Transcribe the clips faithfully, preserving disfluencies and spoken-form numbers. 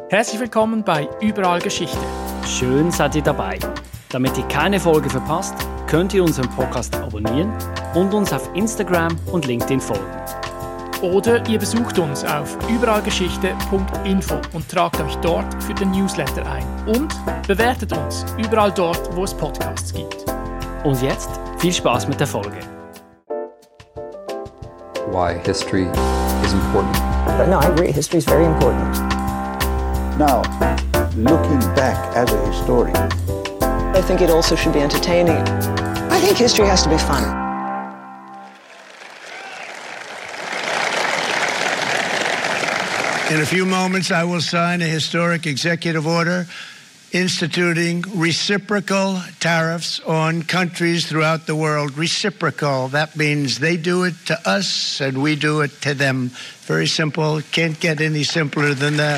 Herzlich willkommen bei Überall Geschichte. Schön seid ihr dabei. Damit ihr keine Folge verpasst, könnt ihr unseren Podcast abonnieren und uns auf Instagram und LinkedIn folgen. Oder ihr besucht uns auf überallgeschichte punkt info und tragt euch dort für den Newsletter ein. Und bewertet uns überall dort, wo es Podcasts gibt. Und jetzt viel Spaß mit der Folge. Why history is important. But no, I agree. History is very important. Now, looking back as a historian, I think it also should be entertaining. I think history has to be fun. In a few moments, I will sign a historic executive order instituting reciprocal tariffs on countries throughout the world. Reciprocal, that means they do it to us and we do it to them. Very simple, can't get any simpler than that.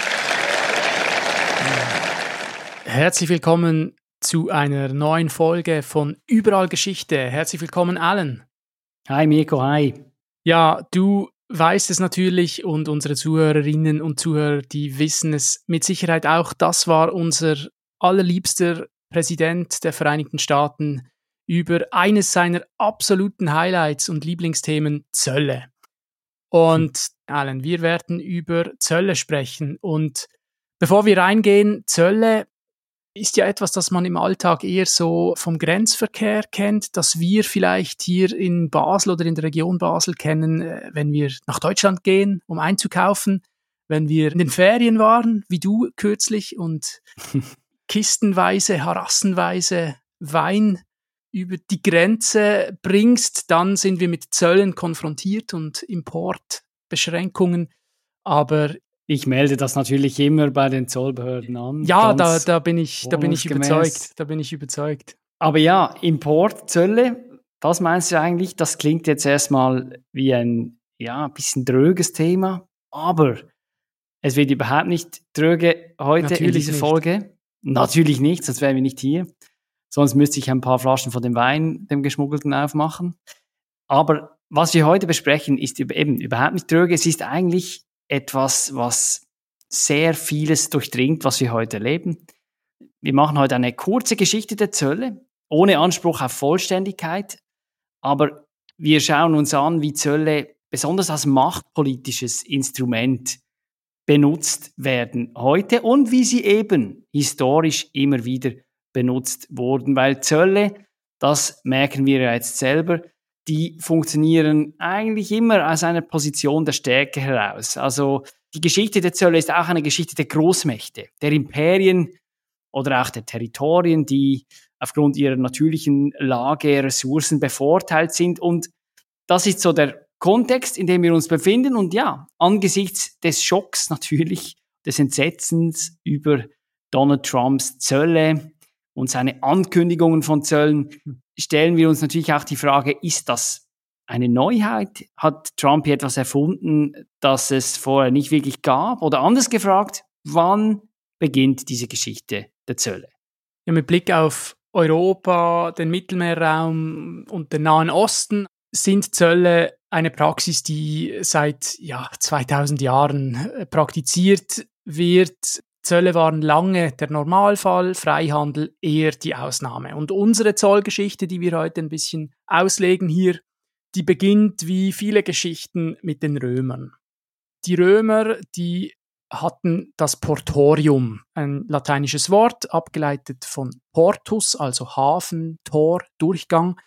Herzlich willkommen zu einer neuen Folge von Überall Geschichte. Herzlich willkommen, Alan. Hi Mirko, hi. Ja, du weißt es natürlich und unsere Zuhörerinnen und Zuhörer, die wissen es mit Sicherheit auch. Das war unser allerliebster Präsident der Vereinigten Staaten über eines seiner absoluten Highlights und Lieblingsthemen, Zölle. Und Alan, wir werden über Zölle sprechen. Und bevor wir reingehen, Zölle ist ja etwas, das man im Alltag eher so vom Grenzverkehr kennt, das wir vielleicht hier in Basel oder in der Region Basel kennen, wenn wir nach Deutschland gehen, um einzukaufen, wenn wir in den Ferien waren, wie du kürzlich, und kistenweise, harassenweise Wein über die Grenze bringst, dann sind wir mit Zöllen konfrontiert und Importbeschränkungen, aber ich melde das natürlich immer bei den Zollbehörden an. Ja, da, da bin ich, da bin ich überzeugt. Da bin ich überzeugt. Aber ja, Importzölle, das meinst du eigentlich? Das klingt jetzt erstmal wie ein, ja, ein bisschen dröges Thema, aber es wird überhaupt nicht dröge heute natürlich in dieser nicht. Folge. Natürlich nicht, sonst wären wir nicht hier. Sonst müsste ich ein paar Flaschen von dem Wein, dem Geschmuggelten, aufmachen. Aber was wir heute besprechen, ist eben überhaupt nicht dröge. Es ist eigentlich etwas, was sehr vieles durchdringt, was wir heute erleben. Wir machen heute eine kurze Geschichte der Zölle, ohne Anspruch auf Vollständigkeit, aber wir schauen uns an, wie Zölle besonders als machtpolitisches Instrument benutzt werden heute und wie sie eben historisch immer wieder benutzt wurden, weil Zölle, das merken wir ja jetzt selber, die funktionieren eigentlich immer aus einer Position der Stärke heraus. Also die Geschichte der Zölle ist auch eine Geschichte der Großmächte, der Imperien oder auch der Territorien, die aufgrund ihrer natürlichen Lage, Ressourcen bevorteilt sind. Und das ist so der Kontext, in dem wir uns befinden. Und ja, angesichts des Schocks natürlich, des Entsetzens über Donald Trumps Zölle und seine Ankündigungen von Zöllen, stellen wir uns natürlich auch die Frage, ist das eine Neuheit? Hat Trump hier etwas erfunden, das es vorher nicht wirklich gab? Oder anders gefragt, wann beginnt diese Geschichte der Zölle? Ja, mit Blick auf Europa, den Mittelmeerraum und den Nahen Osten sind Zölle eine Praxis, die seit ja, zweitausend Jahren praktiziert wird. Zölle waren lange der Normalfall, Freihandel eher die Ausnahme. Und unsere Zollgeschichte, die wir heute ein bisschen auslegen hier, die beginnt wie viele Geschichten mit den Römern. Die Römer, die hatten das Portorium, ein lateinisches Wort, abgeleitet von portus, also Hafen, Tor, Durchgang,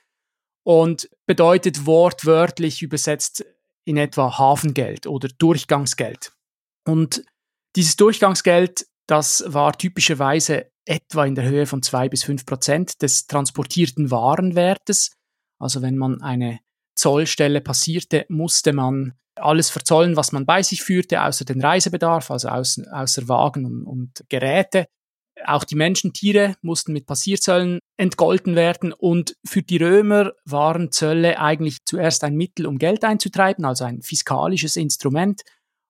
und bedeutet wortwörtlich übersetzt in etwa Hafengeld oder Durchgangsgeld. Und dieses Durchgangsgeld, das war typischerweise etwa in der Höhe von zwei bis fünf Prozent des transportierten Warenwertes. Also wenn man eine Zollstelle passierte, musste man alles verzollen, was man bei sich führte, außer den Reisebedarf, also außer, außer Wagen und, und Geräte. Auch die Menschen, Tiere mussten mit Passierzöllen entgolten werden. Und für die Römer waren Zölle eigentlich zuerst ein Mittel, um Geld einzutreiben, also ein fiskalisches Instrument.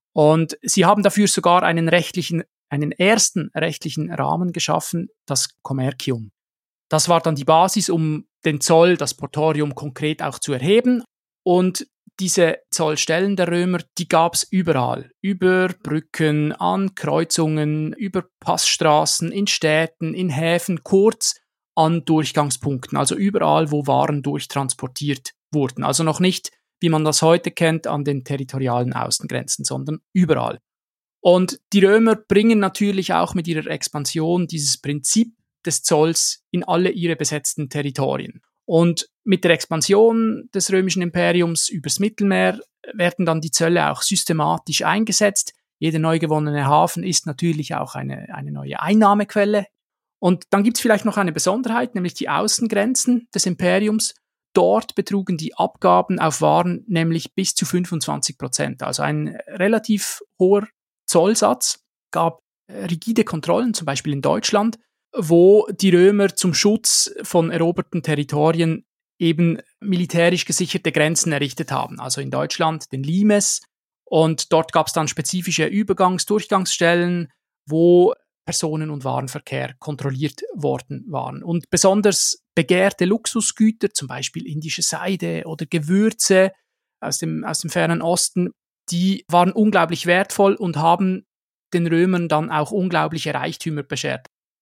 Und sie haben dafür sogar einen rechtlichen, einen ersten rechtlichen Rahmen geschaffen, das Commercium. Das war dann die Basis, um den Zoll, das Portorium, konkret auch zu erheben. Und diese Zollstellen der Römer, die gab es überall. Über Brücken, an Kreuzungen, über Passstraßen, in Städten, in Häfen, kurz an Durchgangspunkten. Also überall, wo Waren durchtransportiert wurden. Also noch nicht, wie man das heute kennt, an den territorialen Außengrenzen, sondern überall. Und die Römer bringen natürlich auch mit ihrer Expansion dieses Prinzip des Zolls in alle ihre besetzten Territorien. Und mit der Expansion des römischen Imperiums übers Mittelmeer werden dann die Zölle auch systematisch eingesetzt. Jeder neu gewonnene Hafen ist natürlich auch eine, eine neue Einnahmequelle. Und dann gibt es vielleicht noch eine Besonderheit, nämlich die Außengrenzen des Imperiums. Dort betrugen die Abgaben auf Waren nämlich bis zu fünfundzwanzig Prozent. Also ein relativ hoher Zollsatz, gab rigide Kontrollen, zum Beispiel in Deutschland, wo die Römer zum Schutz von eroberten Territorien eben militärisch gesicherte Grenzen errichtet haben. Also in Deutschland den Limes, und dort gab es dann spezifische Übergangs-, Durchgangsstellen, wo Personen- und Warenverkehr kontrolliert worden waren. Und besonders begehrte Luxusgüter, zum Beispiel indische Seide oder Gewürze aus dem, aus dem fernen Osten, die waren unglaublich wertvoll und haben den Römern dann auch unglaubliche Reichtümer beschert.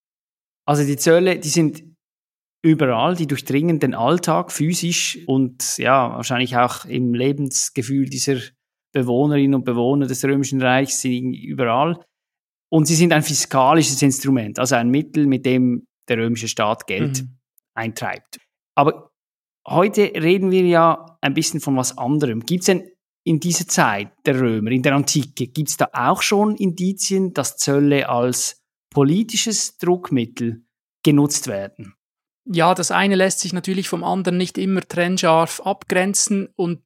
Also die Zölle, die sind überall, die durchdringen den Alltag physisch und ja, wahrscheinlich auch im Lebensgefühl dieser Bewohnerinnen und Bewohner des Römischen Reichs, sind überall. Und sie sind ein fiskalisches Instrument, also ein Mittel, mit dem der römische Staat Geld mhm. eintreibt. Aber heute reden wir ja ein bisschen von was anderem. Gibt es denn in dieser Zeit der Römer, in der Antike, gibt es da auch schon Indizien, dass Zölle als politisches Druckmittel genutzt werden? Ja, das eine lässt sich natürlich vom anderen nicht immer trennscharf abgrenzen, und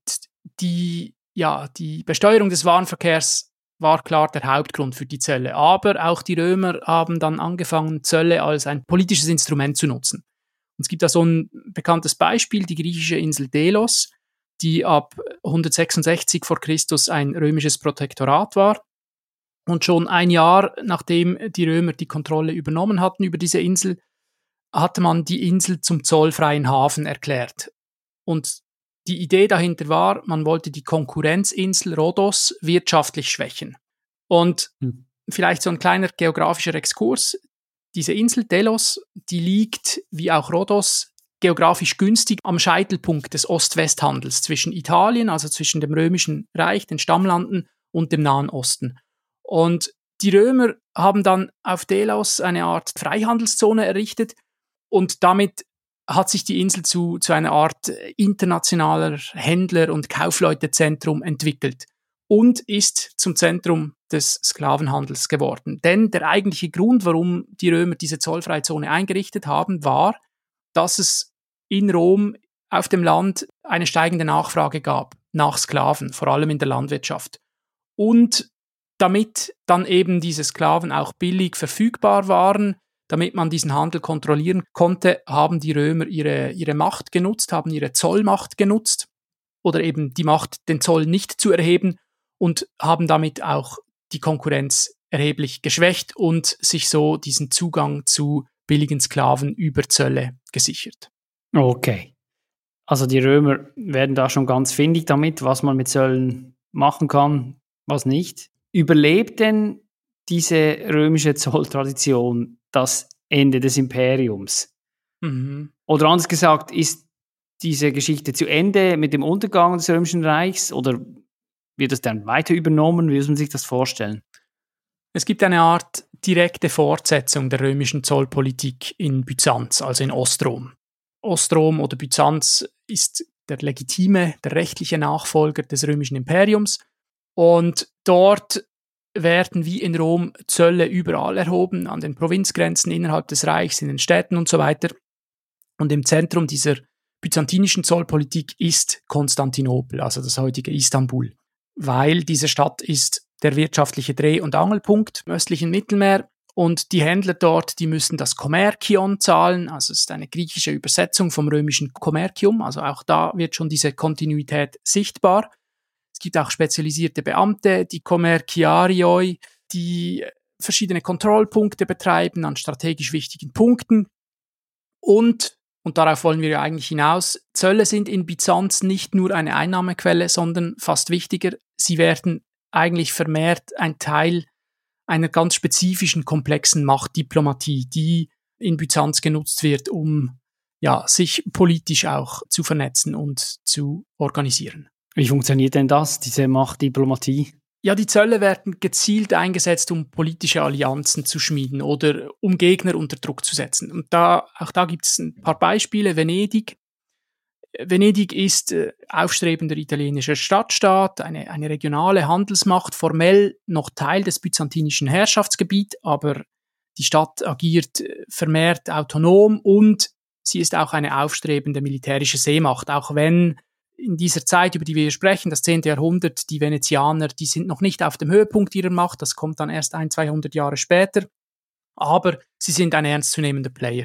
die, ja, die Besteuerung des Warenverkehrs war klar der Hauptgrund für die Zölle. Aber auch die Römer haben dann angefangen, Zölle als ein politisches Instrument zu nutzen. Und es gibt da so ein bekanntes Beispiel, die griechische Insel Delos, die ab hundertsechsundsechzig vor Christus ein römisches Protektorat war. Und schon ein Jahr, nachdem die Römer die Kontrolle übernommen hatten über diese Insel, hatte man die Insel zum zollfreien Hafen erklärt. Und die Idee dahinter war, man wollte die Konkurrenzinsel Rhodos wirtschaftlich schwächen. Und hm. vielleicht so ein kleiner geografischer Exkurs. Diese Insel Delos, die liegt, wie auch Rhodos, geografisch günstig am Scheitelpunkt des Ost-West-Handels zwischen Italien, also zwischen dem Römischen Reich, den Stammlanden, und dem Nahen Osten. Und die Römer haben dann auf Delos eine Art Freihandelszone errichtet, und damit hat sich die Insel zu, zu einer Art internationaler Händler- und Kaufleutezentrum entwickelt und ist zum Zentrum des Sklavenhandels geworden. Denn der eigentliche Grund, warum die Römer diese Zollfreizone eingerichtet haben, war, dass es in Rom auf dem Land eine steigende Nachfrage gab nach Sklaven, vor allem in der Landwirtschaft. Und damit dann eben diese Sklaven auch billig verfügbar waren, damit man diesen Handel kontrollieren konnte, haben die Römer ihre, ihre Macht genutzt, haben ihre Zollmacht genutzt oder eben die Macht, den Zoll nicht zu erheben, und haben damit auch die Konkurrenz erheblich geschwächt und sich so diesen Zugang zu billigen Sklaven über Zölle gesichert. Okay. Also die Römer werden da schon ganz findig damit, was man mit Zöllen machen kann, was nicht. Überlebt denn diese römische Zolltradition das Ende des Imperiums? Mhm. Oder anders gesagt, ist diese Geschichte zu Ende mit dem Untergang des Römischen Reichs, oder wird es dann weiter übernommen? Wie muss man sich das vorstellen? Es gibt eine Art direkte Fortsetzung der römischen Zollpolitik in Byzanz, also in Ostrom. Ostrom oder Byzanz ist der legitime, der rechtliche Nachfolger des römischen Imperiums, und dort werden wie in Rom Zölle überall erhoben, an den Provinzgrenzen, innerhalb des Reichs, in den Städten und so weiter. Und im Zentrum dieser byzantinischen Zollpolitik ist Konstantinopel, also das heutige Istanbul, weil diese Stadt ist der wirtschaftliche Dreh- und Angelpunkt im östlichen Mittelmeer, und die Händler dort, die müssen das Kommerkion zahlen, also es ist eine griechische Übersetzung vom römischen Kommerkium, also auch da wird schon diese Kontinuität sichtbar. Es gibt auch spezialisierte Beamte, die Kommerkiarioi, die verschiedene Kontrollpunkte betreiben an strategisch wichtigen Punkten. Und und darauf wollen wir ja eigentlich hinaus, Zölle sind in Byzanz nicht nur eine Einnahmequelle, sondern fast wichtiger, sie werden eigentlich vermehrt ein Teil einer ganz spezifischen, komplexen Machtdiplomatie, die in Byzanz genutzt wird, um ja, sich politisch auch zu vernetzen und zu organisieren. Wie funktioniert denn das, diese Machtdiplomatie? Ja, die Zölle werden gezielt eingesetzt, um politische Allianzen zu schmieden oder um Gegner unter Druck zu setzen. Und da, auch da gibt es ein paar Beispiele. Venedig. Venedig ist äh, aufstrebender italienischer Stadtstaat, eine, eine regionale Handelsmacht, formell noch Teil des byzantinischen Herrschaftsgebiets, aber die Stadt agiert vermehrt autonom und sie ist auch eine aufstrebende militärische Seemacht, auch wenn in dieser Zeit, über die wir sprechen, das zehnte Jahrhundert, die Venezianer, die sind noch nicht auf dem Höhepunkt ihrer Macht, das kommt dann erst ein, zweihundert Jahre später, aber sie sind ein ernstzunehmender Player.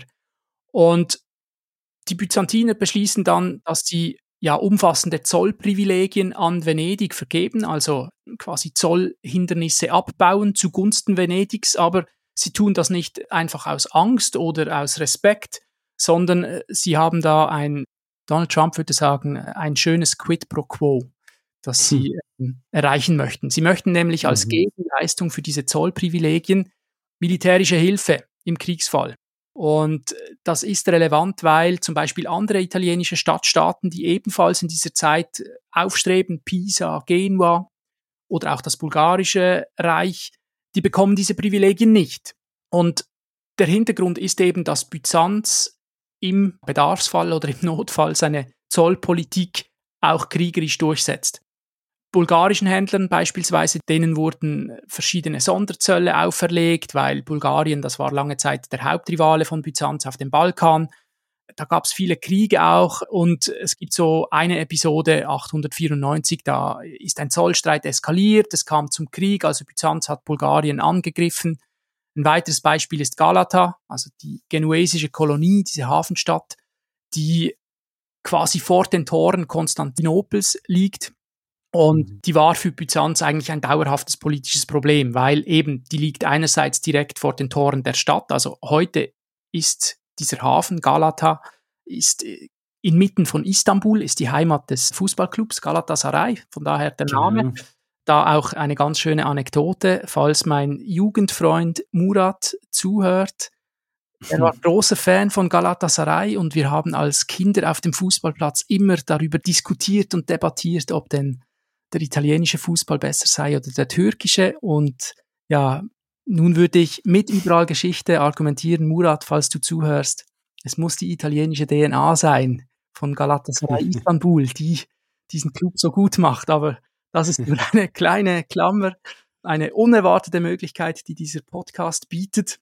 Und die Byzantiner beschließen dann, dass sie ja umfassende Zollprivilegien an Venedig vergeben, also quasi Zollhindernisse abbauen zugunsten Venedigs, aber sie tun das nicht einfach aus Angst oder aus Respekt, sondern sie haben da ein, Donald Trump würde sagen, ein schönes Quid pro quo, das sie hm. äh, erreichen möchten. Sie möchten nämlich als mhm. Gegenleistung für diese Zollprivilegien militärische Hilfe im Kriegsfall. Und das ist relevant, weil zum Beispiel andere italienische Stadtstaaten, die ebenfalls in dieser Zeit aufstreben, Pisa, Genua oder auch das bulgarische Reich, die bekommen diese Privilegien nicht. Und der Hintergrund ist eben, dass Byzanz im Bedarfsfall oder im Notfall seine Zollpolitik auch kriegerisch durchsetzt. Bulgarischen Händlern beispielsweise, denen wurden verschiedene Sonderzölle auferlegt, weil Bulgarien, das war lange Zeit der Hauptrivale von Byzanz auf dem Balkan. Da gab es viele Kriege auch und es gibt so eine Episode, achthundertvierundneunzig, da ist ein Zollstreit eskaliert, es kam zum Krieg, also Byzanz hat Bulgarien angegriffen. Ein weiteres Beispiel ist Galata, also die genuesische Kolonie, diese Hafenstadt, die quasi vor den Toren Konstantinopels liegt. Und die war für Byzanz eigentlich ein dauerhaftes politisches Problem, weil eben die liegt einerseits direkt vor den Toren der Stadt. Also heute ist dieser Hafen Galata ist inmitten von Istanbul, ist die Heimat des Fußballclubs Galatasaray, von daher der Name. Mhm. Da auch eine ganz schöne Anekdote, falls mein Jugendfreund Murat zuhört. Er war großer Fan von Galatasaray und wir haben als Kinder auf dem Fußballplatz immer darüber diskutiert und debattiert, ob denn der italienische Fußball besser sei oder der türkische. Und ja, nun würde ich mit überall Geschichte argumentieren, Murat, falls du zuhörst, es muss die italienische D N A sein von Galatasaray Istanbul, die diesen Club so gut macht. Aber das ist nur eine kleine Klammer, eine unerwartete Möglichkeit, die dieser Podcast bietet.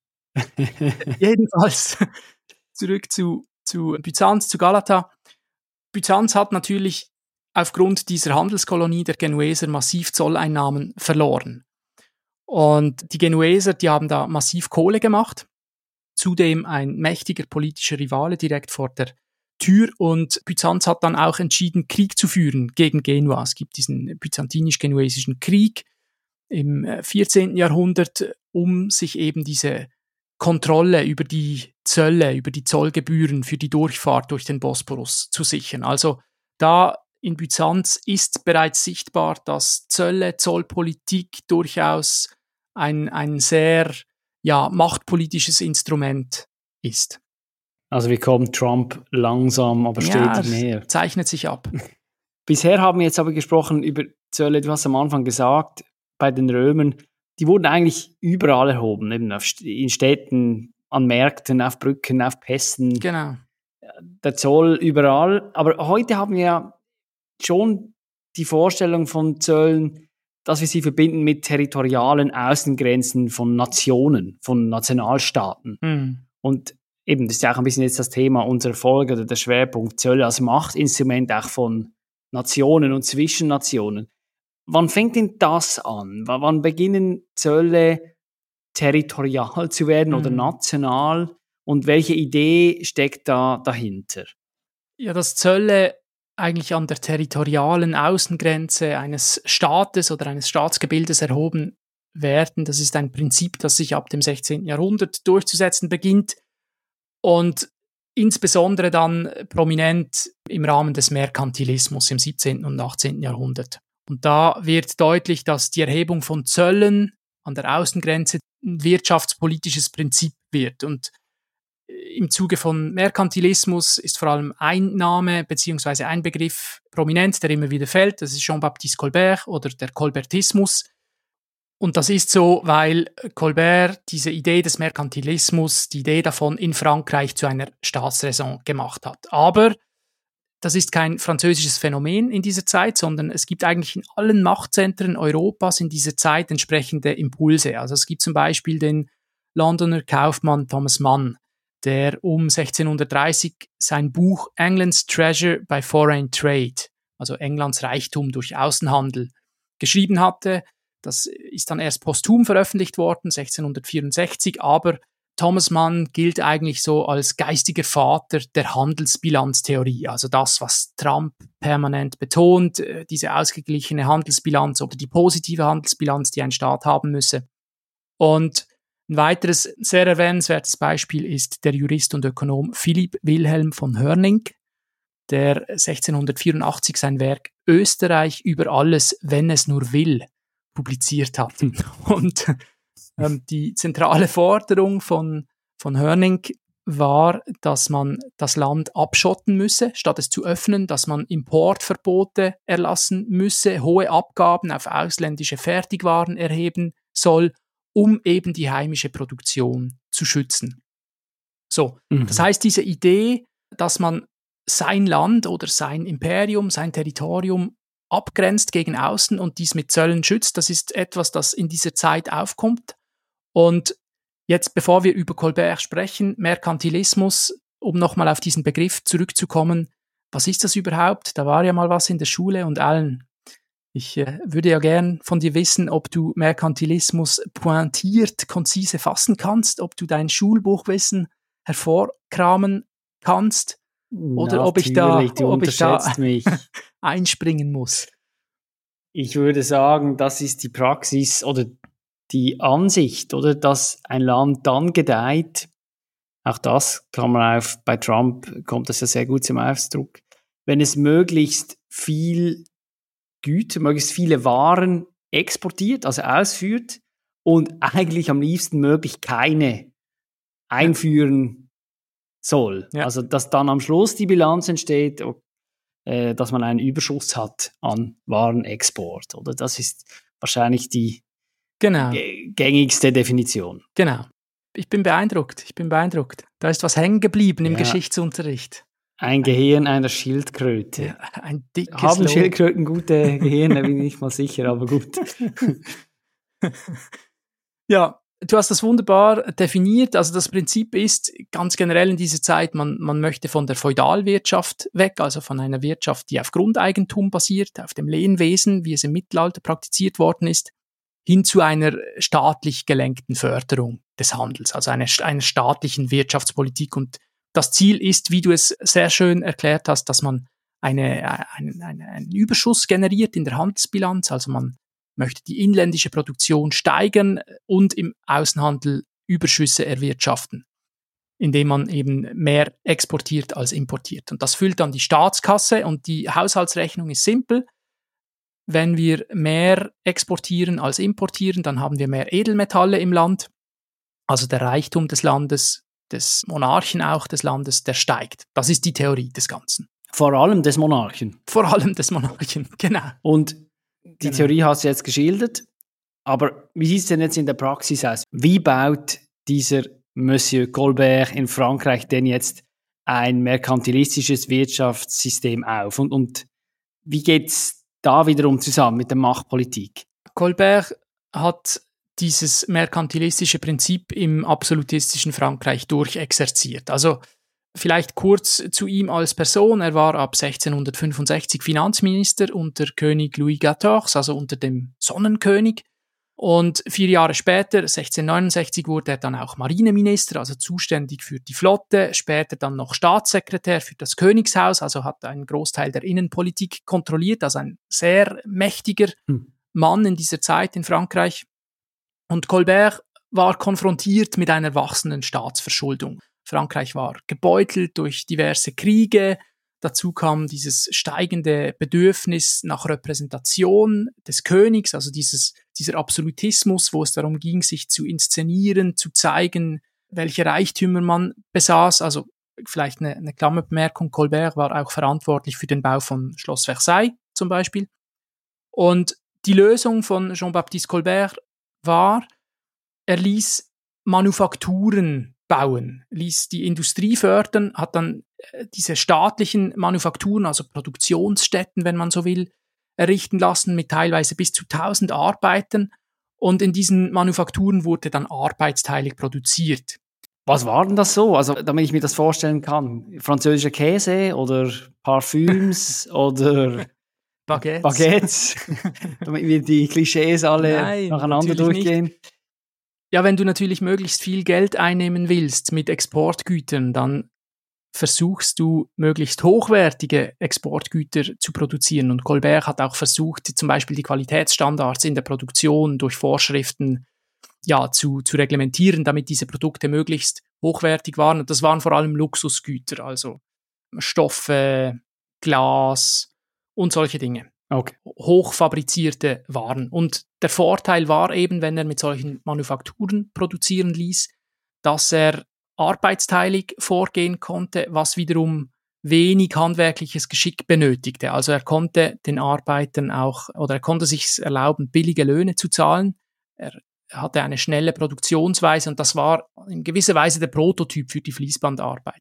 Jedenfalls zurück zu, zu Byzanz, zu Galata. Byzanz hat natürlich aufgrund dieser Handelskolonie der Genueser massiv Zolleinnahmen verloren. Und die Genueser, die haben da massiv Kohle gemacht. Zudem ein mächtiger politischer Rivale direkt vor der Tür. Und Byzanz hat dann auch entschieden, Krieg zu führen gegen Genua. Es gibt diesen byzantinisch-genuesischen Krieg im vierzehnten Jahrhundert, um sich eben diese Kontrolle über die Zölle, über die Zollgebühren für die Durchfahrt durch den Bosporus zu sichern. Also da in Byzanz ist bereits sichtbar, dass Zölle, Zollpolitik durchaus ein, ein sehr ja, machtpolitisches Instrument ist. Also wir kommen Trump langsam, aber stetig ja, näher. Zeichnet sich ab. Bisher haben wir jetzt aber gesprochen über Zölle, du hast am Anfang gesagt, bei den Römern, die wurden eigentlich überall erhoben, eben auf, in Städten, an Märkten, auf Brücken, auf Pässen. Genau. Der Zoll überall. Aber heute haben wir ja schon die Vorstellung von Zöllen, dass wir sie verbinden mit territorialen Außengrenzen von Nationen, von Nationalstaaten. Mhm. Und eben, das ist ja auch ein bisschen jetzt das Thema unserer Folge oder der Schwerpunkt Zölle als Machtinstrument auch von Nationen und zwischen Nationen. Wann fängt denn das an? W- wann beginnen Zölle territorial zu werden mhm. oder national? Und welche Idee steckt da dahinter? Ja, dass Zölle eigentlich an der territorialen Außengrenze eines Staates oder eines Staatsgebildes erhoben werden, das ist ein Prinzip, das sich ab dem sechzehnten Jahrhundert durchzusetzen beginnt. Und insbesondere dann prominent im Rahmen des Merkantilismus im siebzehnten und achtzehnten Jahrhundert. Und da wird deutlich, dass die Erhebung von Zöllen an der Außengrenze ein wirtschaftspolitisches Prinzip wird. Und im Zuge von Merkantilismus ist vor allem ein Name bzw. ein Begriff prominent, der immer wieder fällt. Das ist Jean-Baptiste Colbert oder der Colbertismus. Und das ist so, weil Colbert diese Idee des Merkantilismus, die Idee davon in Frankreich zu einer Staatsräson gemacht hat. Aber das ist kein französisches Phänomen in dieser Zeit, sondern es gibt eigentlich in allen Machtzentren Europas in dieser Zeit entsprechende Impulse. Also es gibt zum Beispiel den Londoner Kaufmann Thomas Mann, der um sechzehnhundertdreißig sein Buch England's Treasure by Foreign Trade, also Englands Reichtum durch Außenhandel, geschrieben hatte. Das ist dann erst posthum veröffentlicht worden, sechzehnhundertvierundsechzig, aber Thomas Mann gilt eigentlich so als geistiger Vater der Handelsbilanztheorie, also das, was Trump permanent betont, diese ausgeglichene Handelsbilanz oder die positive Handelsbilanz, die ein Staat haben müsse. Und ein weiteres sehr erwähnenswertes Beispiel ist der Jurist und Ökonom Philipp Wilhelm von Hörning, der sechzehnhundertvierundachtzig sein Werk Österreich über alles, wenn es nur will, publiziert hat. Und ähm, die zentrale Forderung von, von Hörning war, dass man das Land abschotten müsse, statt es zu öffnen, dass man Importverbote erlassen müsse, hohe Abgaben auf ausländische Fertigwaren erheben soll, um eben die heimische Produktion zu schützen. So, mhm. Das heißt, diese Idee, dass man sein Land oder sein Imperium, sein Territorium abgrenzt gegen außen und dies mit Zöllen schützt, das ist etwas, das in dieser Zeit aufkommt. Und jetzt, bevor wir über Colbert sprechen, Merkantilismus, um nochmal auf diesen Begriff zurückzukommen, was ist das überhaupt? Da war ja mal was in der Schule und allen. Ich äh, würde ja gern von dir wissen, ob du Merkantilismus pointiert, konzise fassen kannst, ob du dein Schulbuchwissen hervorkramen kannst oder Natürlich, ob ich da, ob ich da mich. einspringen muss. Ich würde sagen, das ist die Praxis oder die Ansicht, oder, dass ein Land dann gedeiht. Auch das kann man auf, bei Trump kommt das ja sehr gut zum Ausdruck, wenn es möglichst viel Güter, möglichst viele Waren exportiert, also ausführt und eigentlich am liebsten möglich keine einführen soll. Ja. Also, dass dann am Schluss die Bilanz entsteht, äh, dass man einen Überschuss hat an Warenexport, oder? Das ist wahrscheinlich die genau. g- gängigste Definition. Genau. Ich bin beeindruckt, ich bin beeindruckt. Da ist was hängen geblieben im ja. Geschichtsunterricht. Ein Gehirn einer Schildkröte. Ja, ein dickes Haben Lob. Schildkröten gute Gehirne, bin ich nicht mal sicher, aber gut. Ja, du hast das wunderbar definiert. Also das Prinzip ist ganz generell in dieser Zeit, man, man möchte von der Feudalwirtschaft weg, also von einer Wirtschaft, die auf Grundeigentum basiert, auf dem Lehnwesen, wie es im Mittelalter praktiziert worden ist, hin zu einer staatlich gelenkten Förderung des Handels, also einer, einer staatlichen Wirtschaftspolitik. Und das Ziel ist, wie du es sehr schön erklärt hast, dass man eine, eine, eine, einen Überschuss generiert in der Handelsbilanz, also man möchte die inländische Produktion steigern und im Außenhandel Überschüsse erwirtschaften, indem man eben mehr exportiert als importiert. Und das füllt dann die Staatskasse und die Haushaltsrechnung ist simpel. Wenn wir mehr exportieren als importieren, dann haben wir mehr Edelmetalle im Land. Also der Reichtum des Landes, des Monarchen auch des Landes, der steigt. Das ist die Theorie des Ganzen. Vor allem des Monarchen. Vor allem des Monarchen, genau. Und die genau. Theorie hast du jetzt geschildert, aber wie sieht es denn jetzt in der Praxis aus? Wie baut dieser Monsieur Colbert in Frankreich denn jetzt ein merkantilistisches Wirtschaftssystem auf? Und, und wie geht es da wiederum zusammen mit der Machtpolitik? Colbert hat dieses merkantilistische Prinzip im absolutistischen Frankreich durchexerziert. Also vielleicht kurz zu ihm als Person. Er war ab sechzehnhundertfünfundsechzig Finanzminister unter König Louis der vierzehnte., also unter dem Sonnenkönig. Und vier Jahre später, sechzehnhundertneunundsechzig, wurde er dann auch Marineminister, also zuständig für die Flotte, später dann noch Staatssekretär für das Königshaus, also hat einen Großteil der Innenpolitik kontrolliert, also ein sehr mächtiger hm. Mann in dieser Zeit in Frankreich. Und Colbert war konfrontiert mit einer wachsenden Staatsverschuldung. Frankreich war gebeutelt durch diverse Kriege. Dazu kam dieses steigende Bedürfnis nach Repräsentation des Königs, also dieses, dieser Absolutismus, wo es darum ging, sich zu inszenieren, zu zeigen, welche Reichtümer man besaß. Also vielleicht eine, eine Klammerbemerkung, Colbert war auch verantwortlich für den Bau von Schloss Versailles zum Beispiel. Und die Lösung von Jean-Baptiste Colbert war, er ließ Manufakturen bauen, ließ die Industrie fördern, hat dann diese staatlichen Manufakturen, also Produktionsstätten, wenn man so will, errichten lassen mit teilweise bis zu tausend Arbeitern. Und in diesen Manufakturen wurde dann arbeitsteilig produziert. Was war denn das so? Also, damit ich mir das vorstellen kann. Französischer Käse oder Parfüms oder Baguettes. Baguettes, damit wir die Klischees alle Nein, nacheinander durchgehen. Nicht. Ja, wenn du natürlich möglichst viel Geld einnehmen willst mit Exportgütern, dann versuchst du, möglichst hochwertige Exportgüter zu produzieren. Und Colbert hat auch versucht, zum Beispiel die Qualitätsstandards in der Produktion durch Vorschriften ja, zu, zu reglementieren, damit diese Produkte möglichst hochwertig waren. Und das waren vor allem Luxusgüter, also Stoffe, Glas und solche Dinge. Okay. Hochfabrizierte Waren. Und der Vorteil war eben, wenn er mit solchen Manufakturen produzieren ließ, dass er arbeitsteilig vorgehen konnte, was wiederum wenig handwerkliches Geschick benötigte. Also er konnte den Arbeitern auch, oder er konnte sich erlauben, billige Löhne zu zahlen. Er hatte eine schnelle Produktionsweise und das war in gewisser Weise der Prototyp für die Fließbandarbeit.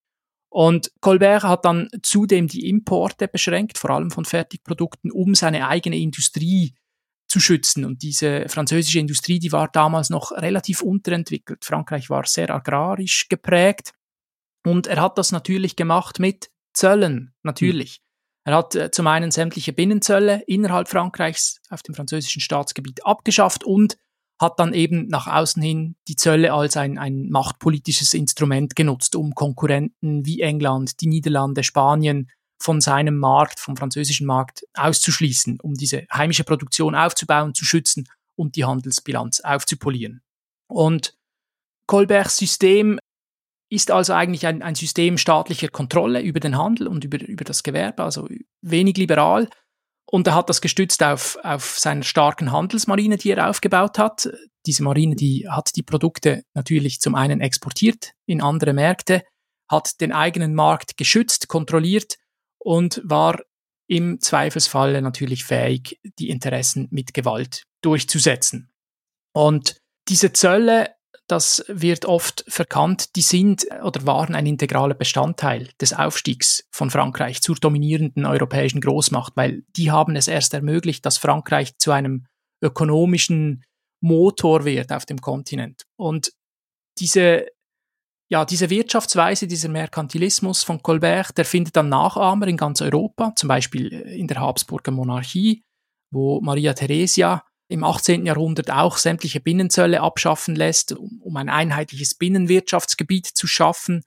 Und Colbert hat dann zudem die Importe beschränkt, vor allem von Fertigprodukten, um seine eigene Industrie zu schützen. Und diese französische Industrie, die war damals noch relativ unterentwickelt. Frankreich war sehr agrarisch geprägt. Und er hat das natürlich gemacht mit Zöllen, natürlich. Er hat äh, zum einen sämtliche Binnenzölle innerhalb Frankreichs auf dem französischen Staatsgebiet abgeschafft und hat dann eben nach außen hin die Zölle als ein, ein machtpolitisches Instrument genutzt, um Konkurrenten wie England, die Niederlande, Spanien von seinem Markt, vom französischen Markt auszuschließen, um diese heimische Produktion aufzubauen, zu schützen und die Handelsbilanz aufzupolieren. Und Colberts System ist also eigentlich ein, ein System staatlicher Kontrolle über den Handel und über, über das Gewerbe, also wenig liberal. Und er hat das gestützt auf, auf seiner starken Handelsmarine, die er aufgebaut hat. Diese Marine, die hat die Produkte natürlich zum einen exportiert in andere Märkte, hat den eigenen Markt geschützt, kontrolliert und war im Zweifelsfalle natürlich fähig, die Interessen mit Gewalt durchzusetzen. Und diese Zölle, das wird oft verkannt, die sind oder waren ein integraler Bestandteil des Aufstiegs von Frankreich zur dominierenden europäischen Großmacht, weil die haben es erst ermöglicht, dass Frankreich zu einem ökonomischen Motor wird auf dem Kontinent. Und diese, ja, diese Wirtschaftsweise, dieser Merkantilismus von Colbert, der findet dann Nachahmer in ganz Europa, zum Beispiel in der Habsburger Monarchie, wo Maria Theresia im achtzehnten Jahrhundert auch sämtliche Binnenzölle abschaffen lässt, um, um ein einheitliches Binnenwirtschaftsgebiet zu schaffen.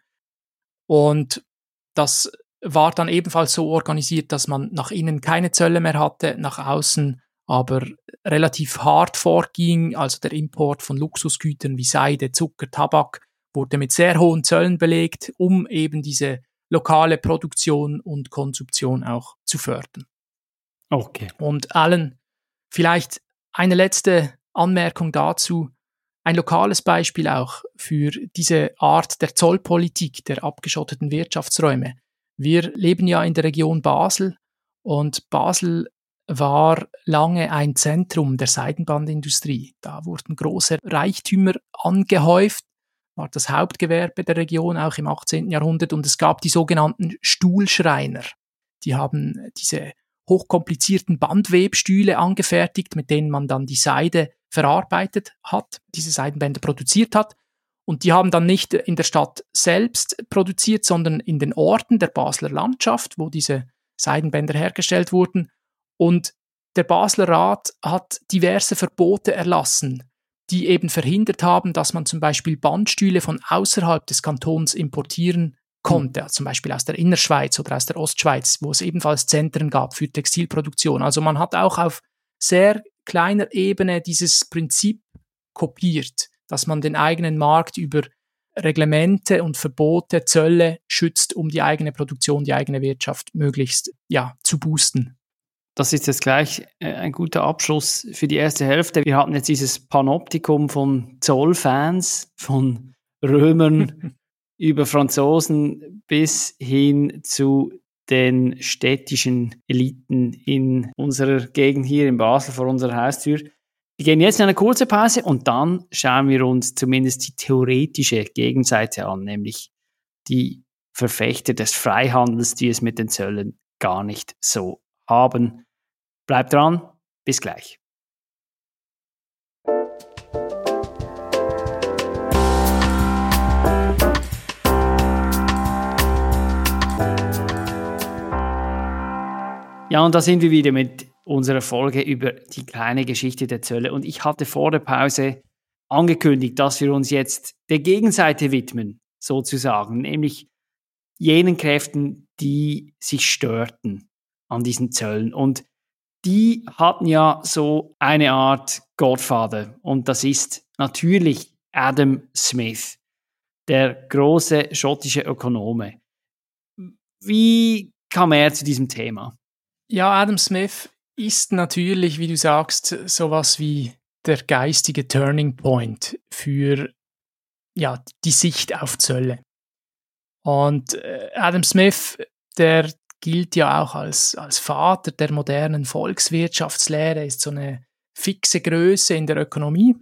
Und das war dann ebenfalls so organisiert, dass man nach innen keine Zölle mehr hatte, nach außen aber relativ hart vorging. Also der Import von Luxusgütern wie Seide, Zucker, Tabak wurde mit sehr hohen Zöllen belegt, um eben diese lokale Produktion und Konsumption auch zu fördern. Okay. Und allen vielleicht eine letzte Anmerkung dazu, ein lokales Beispiel auch für diese Art der Zollpolitik der abgeschotteten Wirtschaftsräume. Wir leben ja in der Region Basel und Basel war lange ein Zentrum der Seidenbandindustrie. Da wurden große Reichtümer angehäuft, war das Hauptgewerbe der Region auch im achtzehnten Jahrhundert und es gab die sogenannten Stuhlschreiner. Die haben diese hochkomplizierten Bandwebstühle angefertigt, mit denen man dann die Seide verarbeitet hat, diese Seidenbänder produziert hat. Und die haben dann nicht in der Stadt selbst produziert, sondern in den Orten der Basler Landschaft, wo diese Seidenbänder hergestellt wurden. Und der Basler Rat hat diverse Verbote erlassen, die eben verhindert haben, dass man zum Beispiel Bandstühle von außerhalb des Kantons importieren konnte, also zum Beispiel aus der Innerschweiz oder aus der Ostschweiz, wo es ebenfalls Zentren gab für Textilproduktion. Also man hat auch auf sehr kleiner Ebene dieses Prinzip kopiert, dass man den eigenen Markt über Reglemente und Verbote, Zölle schützt, um die eigene Produktion, die eigene Wirtschaft möglichst ja, zu boosten. Das ist jetzt gleich ein guter Abschluss für die erste Hälfte. Wir hatten jetzt dieses Panoptikum von Zollfans, von Römern über Franzosen bis hin zu den städtischen Eliten in unserer Gegend hier in Basel vor unserer Haustür. Wir gehen jetzt in eine kurze Pause und dann schauen wir uns zumindest die theoretische Gegenseite an, nämlich die Verfechter des Freihandels, die es mit den Zöllen gar nicht so haben. Bleibt dran, bis gleich. Ja, und da sind wir wieder mit unserer Folge über die kleine Geschichte der Zölle. Und ich hatte vor der Pause angekündigt, dass wir uns jetzt der Gegenseite widmen, sozusagen, nämlich jenen Kräften, die sich störten an diesen Zöllen. Und die hatten ja so eine Art Godfather. Und das ist natürlich Adam Smith, der große schottische Ökonome. Wie kam er zu diesem Thema? Ja, Adam Smith ist natürlich, wie du sagst, sowas wie der geistige Turning Point für ja, die Sicht auf Zölle. Und äh, Adam Smith, der gilt ja auch als, als Vater der modernen Volkswirtschaftslehre, ist so eine fixe Größe in der Ökonomie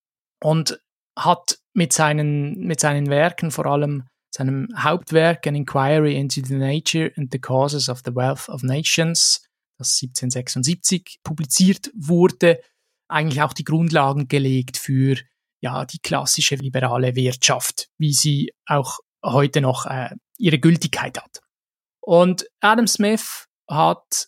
und hat mit seinen, mit seinen Werken, vor allem seinem Hauptwerk An Inquiry into the Nature and the Causes of the Wealth of Nations, das siebzehnhundertsechsundsiebzig publiziert wurde, eigentlich auch die Grundlagen gelegt für ja, die klassische liberale Wirtschaft, wie sie auch heute noch äh, ihre Gültigkeit hat. Und Adam Smith hat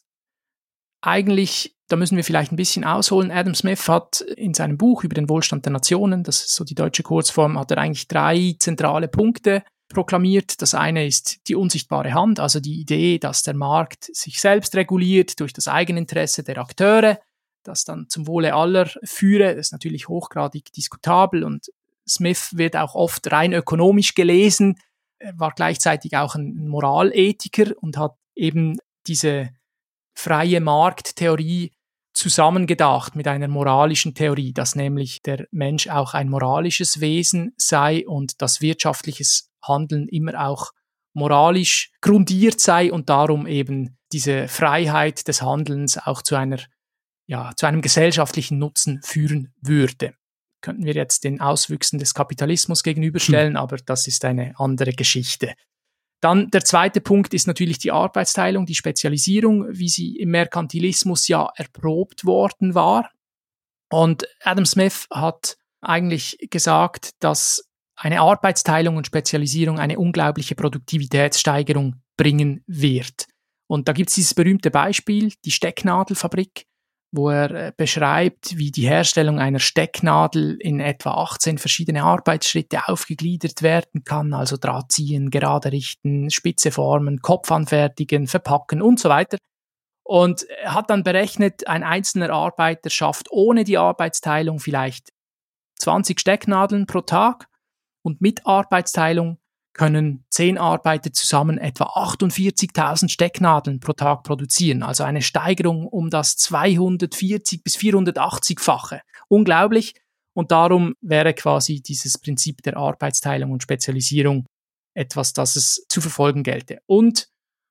eigentlich, da müssen wir vielleicht ein bisschen ausholen, Adam Smith hat in seinem Buch über den Wohlstand der Nationen, das ist so die deutsche Kurzform, hat er eigentlich drei zentrale Punkte proklamiert. Das eine ist die unsichtbare Hand, also die Idee, dass der Markt sich selbst reguliert durch das Eigeninteresse der Akteure, das dann zum Wohle aller führe. Das ist natürlich hochgradig diskutabel und Smith wird auch oft rein ökonomisch gelesen. Er war gleichzeitig auch ein Moralethiker und hat eben diese freie Markttheorie zusammengedacht mit einer moralischen Theorie, dass nämlich der Mensch auch ein moralisches Wesen sei und dass wirtschaftliches Handeln immer auch moralisch grundiert sei und darum eben diese Freiheit des Handelns auch zu einer, ja, zu einem gesellschaftlichen Nutzen führen würde. Könnten wir jetzt den Auswüchsen des Kapitalismus gegenüberstellen, hm. aber das ist eine andere Geschichte. Dann der zweite Punkt ist natürlich die Arbeitsteilung, die Spezialisierung, wie sie im Merkantilismus ja erprobt worden war. Und Adam Smith hat eigentlich gesagt, dass eine Arbeitsteilung und Spezialisierung eine unglaubliche Produktivitätssteigerung bringen wird. Und da gibt es dieses berühmte Beispiel, die Stecknadelfabrik, wo er beschreibt, wie die Herstellung einer Stecknadel in etwa achtzehn verschiedene Arbeitsschritte aufgegliedert werden kann, also Draht ziehen, gerade richten, Spitze formen, Kopf anfertigen, verpacken und so weiter. Und er hat dann berechnet, ein einzelner Arbeiter schafft ohne die Arbeitsteilung vielleicht zwanzig Stecknadeln pro Tag und mit Arbeitsteilung können zehn Arbeiter zusammen etwa achtundvierzigtausend Stecknadeln pro Tag produzieren. Also eine Steigerung um das zweihundertvierzig bis vierhundertachtzig-fache. Unglaublich. Und darum wäre quasi dieses Prinzip der Arbeitsteilung und Spezialisierung etwas, das es zu verfolgen gelte. Und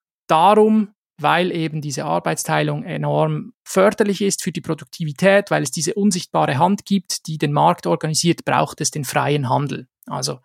darum, weil eben diese Arbeitsteilung enorm förderlich ist für die Produktivität, weil es diese unsichtbare Hand gibt, die den Markt organisiert, braucht es den freien Handel. Also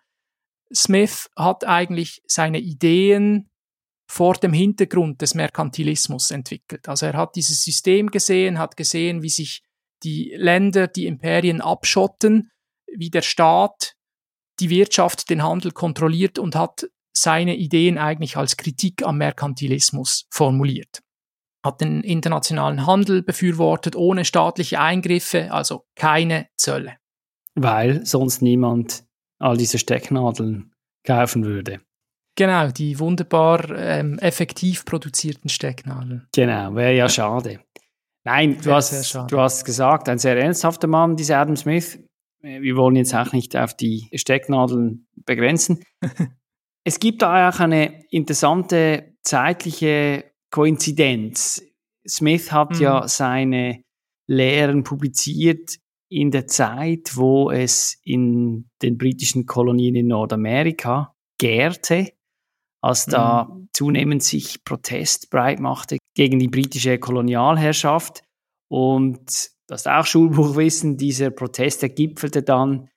Smith hat eigentlich seine Ideen vor dem Hintergrund des Merkantilismus entwickelt. Also er hat dieses System gesehen, hat gesehen, wie sich die Länder, die Imperien abschotten, wie der Staat die Wirtschaft, den Handel kontrolliert und hat seine Ideen eigentlich als Kritik am Merkantilismus formuliert. Hat den internationalen Handel befürwortet, ohne staatliche Eingriffe, also keine Zölle. Weil sonst niemand all diese Stecknadeln kaufen würde. Genau, die wunderbar ähm, effektiv produzierten Stecknadeln. Genau, wäre ja schade. Nein, du hast, du hast gesagt, ein sehr ernsthafter Mann, dieser Adam Smith. Wir wollen jetzt auch nicht auf die Stecknadeln begrenzen. Es gibt da auch eine interessante zeitliche Koinzidenz. Smith hat mhm. ja seine Lehren publiziert in der Zeit, wo es in den britischen Kolonien in Nordamerika gärte, als da mhm. zunehmend sich Protest breit machte gegen die britische Kolonialherrschaft. Und das ist auch Schulbuchwissen, dieser Protest, der gipfelte dann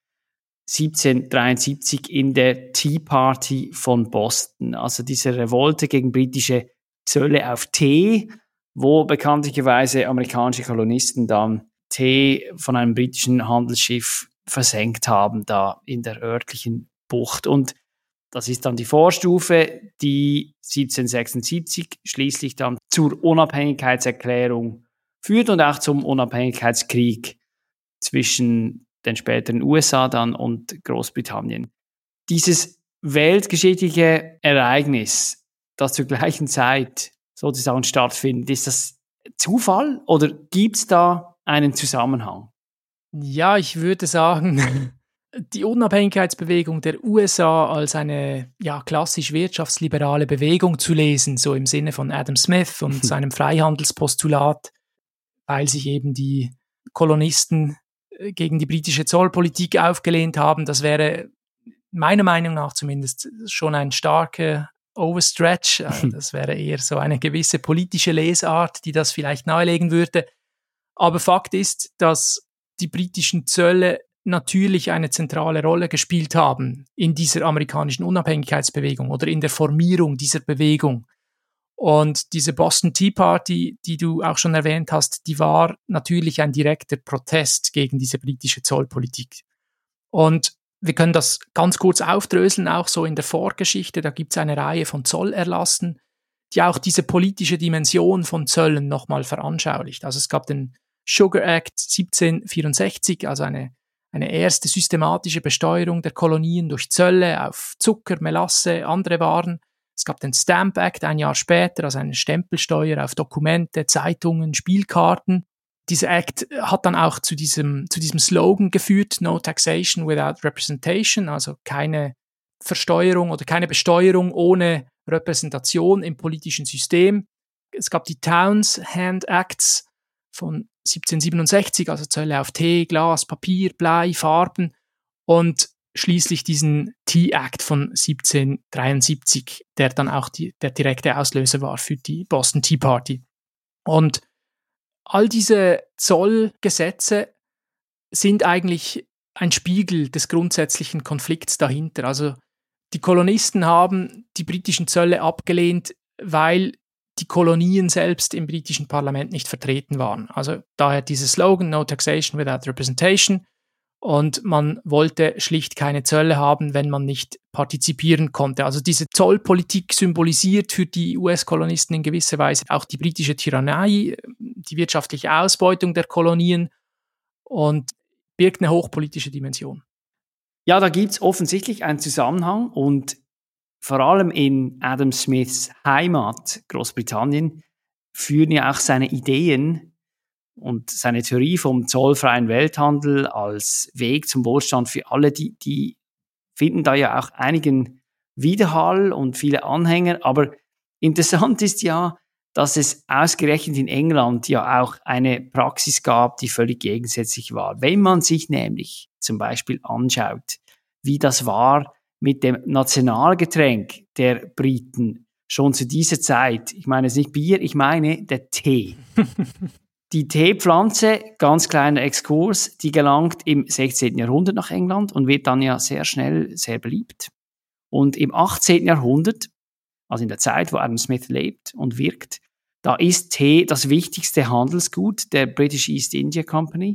siebzehnhundertdreiundsiebzig in der Tea Party von Boston, also diese Revolte gegen britische Zölle auf Tee, wo bekanntlicherweise amerikanische Kolonisten dann Tee von einem britischen Handelsschiff versenkt haben, da in der örtlichen Bucht. Und das ist dann die Vorstufe, die siebzehnhundertsechsundsiebzig schließlich dann zur Unabhängigkeitserklärung führt und auch zum Unabhängigkeitskrieg zwischen den späteren U S A dann und Großbritannien. Dieses weltgeschichtliche Ereignis, das zur gleichen Zeit sozusagen stattfindet, ist das Zufall oder gibt es da einen Zusammenhang? Ja, ich würde sagen, die Unabhängigkeitsbewegung der U S A als eine ja, klassisch wirtschaftsliberale Bewegung zu lesen, so im Sinne von Adam Smith und seinem Freihandelspostulat, weil sich eben die Kolonisten gegen die britische Zollpolitik aufgelehnt haben, das wäre meiner Meinung nach zumindest schon ein starker Overstretch. Das wäre eher so eine gewisse politische Lesart, die das vielleicht nahelegen würde. Aber Fakt ist, dass die britischen Zölle natürlich eine zentrale Rolle gespielt haben in dieser amerikanischen Unabhängigkeitsbewegung oder in der Formierung dieser Bewegung. Und diese Boston Tea Party, die du auch schon erwähnt hast, die war natürlich ein direkter Protest gegen diese britische Zollpolitik. Und wir können das ganz kurz aufdröseln, auch so in der Vorgeschichte. Da gibt es eine Reihe von Zollerlassen, die auch diese politische Dimension von Zöllen nochmal veranschaulicht. Also es gab den Sugar Act siebzehnhundertvierundsechzig, also eine, eine erste systematische Besteuerung der Kolonien durch Zölle auf Zucker, Melasse, andere Waren. Es gab den Stamp Act ein Jahr später, also eine Stempelsteuer auf Dokumente, Zeitungen, Spielkarten. Dieser Act hat dann auch zu diesem, zu diesem Slogan geführt, No Taxation Without Representation, also keine Versteuerung oder keine Besteuerung ohne Repräsentation im politischen System. Es gab die Townshend Acts von siebzehnhundertsiebenundsechzig, also Zölle auf Tee, Glas, Papier, Blei, Farben und schließlich diesen Tea Act von siebzehnhundertdreiundsiebzig, der dann auch die, der direkte Auslöser war für die Boston Tea Party. Und all diese Zollgesetze sind eigentlich ein Spiegel des grundsätzlichen Konflikts dahinter. Also die Kolonisten haben die britischen Zölle abgelehnt, weil die Kolonien selbst im britischen Parlament nicht vertreten waren. Also daher dieses Slogan, No Taxation Without Representation. Und man wollte schlicht keine Zölle haben, wenn man nicht partizipieren konnte. Also diese Zollpolitik symbolisiert für die U S-Kolonisten in gewisser Weise auch die britische Tyrannei, die wirtschaftliche Ausbeutung der Kolonien und birgt eine hochpolitische Dimension. Ja, da gibt es offensichtlich einen Zusammenhang und vor allem in Adam Smiths Heimat Großbritannien führen ja auch seine Ideen und seine Theorie vom zollfreien Welthandel als Weg zum Wohlstand für alle, die, die finden da ja auch einigen Widerhall und viele Anhänger. Aber interessant ist ja, dass es ausgerechnet in England ja auch eine Praxis gab, die völlig gegensätzlich war. Wenn man sich nämlich zum Beispiel anschaut, wie das war mit dem Nationalgetränk der Briten schon zu dieser Zeit, ich meine jetzt nicht Bier, ich meine der Tee. Die Teepflanze, ganz kleiner Exkurs, die gelangt im sechzehnten Jahrhundert nach England und wird dann ja sehr schnell sehr beliebt. Und im achtzehnten Jahrhundert, also in der Zeit, wo Adam Smith lebt und wirkt, da ist Tee das wichtigste Handelsgut der British East India Company.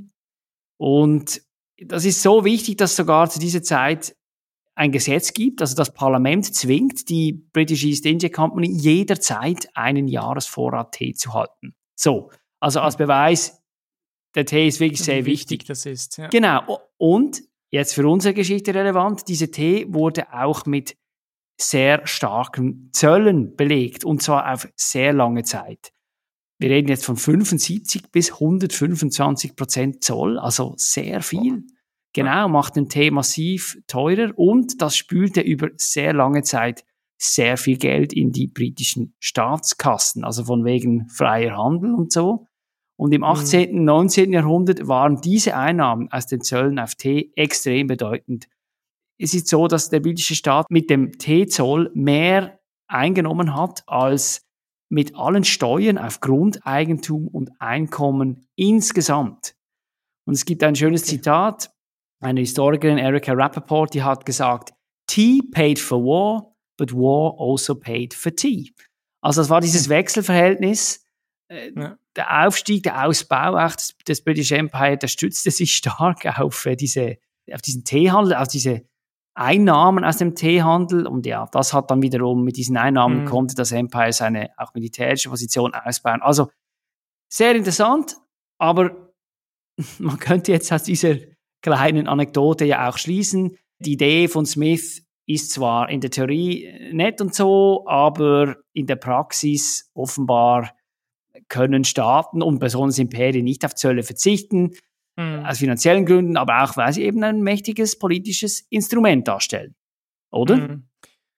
Und das ist so wichtig, dass sogar zu dieser Zeit ein Gesetz gibt, also das Parlament zwingt die British East India Company jederzeit einen Jahresvorrat Tee zu halten. So. Also als Beweis, der Tee ist wirklich sehr wichtig. wichtig das ist, ja. Genau. Und jetzt für unsere Geschichte relevant, dieser Tee wurde auch mit sehr starken Zöllen belegt und zwar auf sehr lange Zeit. Wir reden jetzt von fünfundsiebzig bis hundertfünfundzwanzig Prozent Zoll, also sehr viel. genau, macht den Tee massiv teurer und das spülte über sehr lange Zeit sehr viel Geld in die britischen Staatskassen, also von wegen freier Handel und so. Und im achtzehnten, neunzehnten Jahrhundert waren diese Einnahmen aus den Zöllen auf Tee extrem bedeutend. Es ist so, dass der britische Staat mit dem Teezoll mehr eingenommen hat als mit allen Steuern auf Grundeigentum und Einkommen insgesamt. Und es gibt ein schönes okay. Zitat, eine Historikerin, Erica Rappaport, die hat gesagt, Tea paid for war, but war also paid for tea. Also das war dieses Wechselverhältnis, äh, ja. der Aufstieg, der Ausbau auch des, des British Empire, der stützte sich stark auf, äh, diese, auf diesen Teehandel, auf diese Einnahmen aus dem Teehandel und ja, das hat dann wiederum mit diesen Einnahmen mhm. konnte das Empire seine auch militärische Position ausbauen. Also sehr interessant, aber man könnte jetzt aus dieser kleinen Anekdote ja auch schließen, die Idee von Smith ist zwar in der Theorie nett und so, aber in der Praxis offenbar können Staaten und besonders Imperien nicht auf Zölle verzichten, mhm. aus finanziellen Gründen, aber auch, weil sie eben ein mächtiges politisches Instrument darstellen. Oder? Mhm.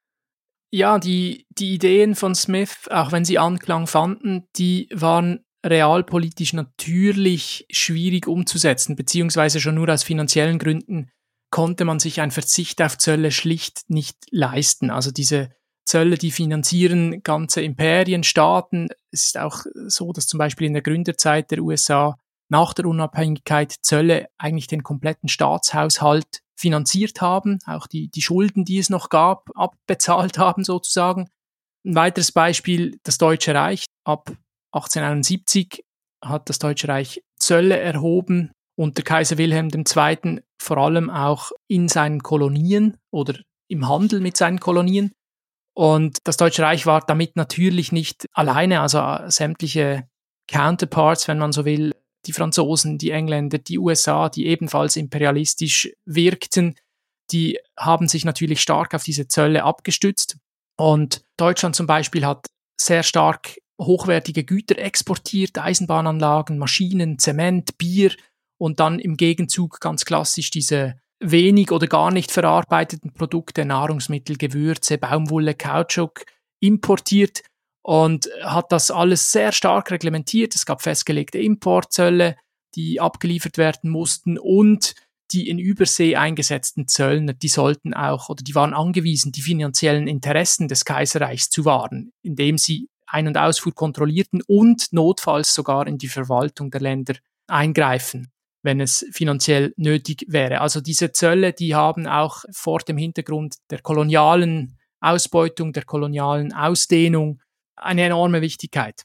Ja, die, die Ideen von Smith, auch wenn sie Anklang fanden, die waren realpolitisch natürlich schwierig umzusetzen, beziehungsweise schon nur aus finanziellen Gründen konnte man sich einen Verzicht auf Zölle schlicht nicht leisten. Also diese Zölle, die finanzieren ganze Imperien, Staaten. Es ist auch so, dass zum Beispiel in der Gründerzeit der U S A nach der Unabhängigkeit Zölle eigentlich den kompletten Staatshaushalt finanziert haben, auch die, die Schulden, die es noch gab, abbezahlt haben sozusagen. Ein weiteres Beispiel, das Deutsche Reich. Ab achtzehnhunderteinundsiebzig hat das Deutsche Reich Zölle erhoben, unter Kaiser Wilhelm der Zweite vor allem auch in seinen Kolonien oder im Handel mit seinen Kolonien. Und das Deutsche Reich war damit natürlich nicht alleine, also sämtliche Counterparts, wenn man so will, die Franzosen, die Engländer, die U S A, die ebenfalls imperialistisch wirkten, die haben sich natürlich stark auf diese Zölle abgestützt. Und Deutschland zum Beispiel hat sehr stark hochwertige Güter exportiert, Eisenbahnanlagen, Maschinen, Zement, Bier und dann im Gegenzug ganz klassisch diese wenig oder gar nicht verarbeiteten Produkte, Nahrungsmittel, Gewürze, Baumwolle, Kautschuk importiert und hat das alles sehr stark reglementiert. Es gab festgelegte Importzölle, die abgeliefert werden mussten und die in Übersee eingesetzten Zöllner, die sollten auch oder die waren angewiesen, die finanziellen Interessen des Kaiserreichs zu wahren, indem sie Ein- und Ausfuhr kontrollierten und notfalls sogar in die Verwaltung der Länder eingreifen, wenn es finanziell nötig wäre. Also diese Zölle, die haben auch vor dem Hintergrund der kolonialen Ausbeutung, der kolonialen Ausdehnung eine enorme Wichtigkeit.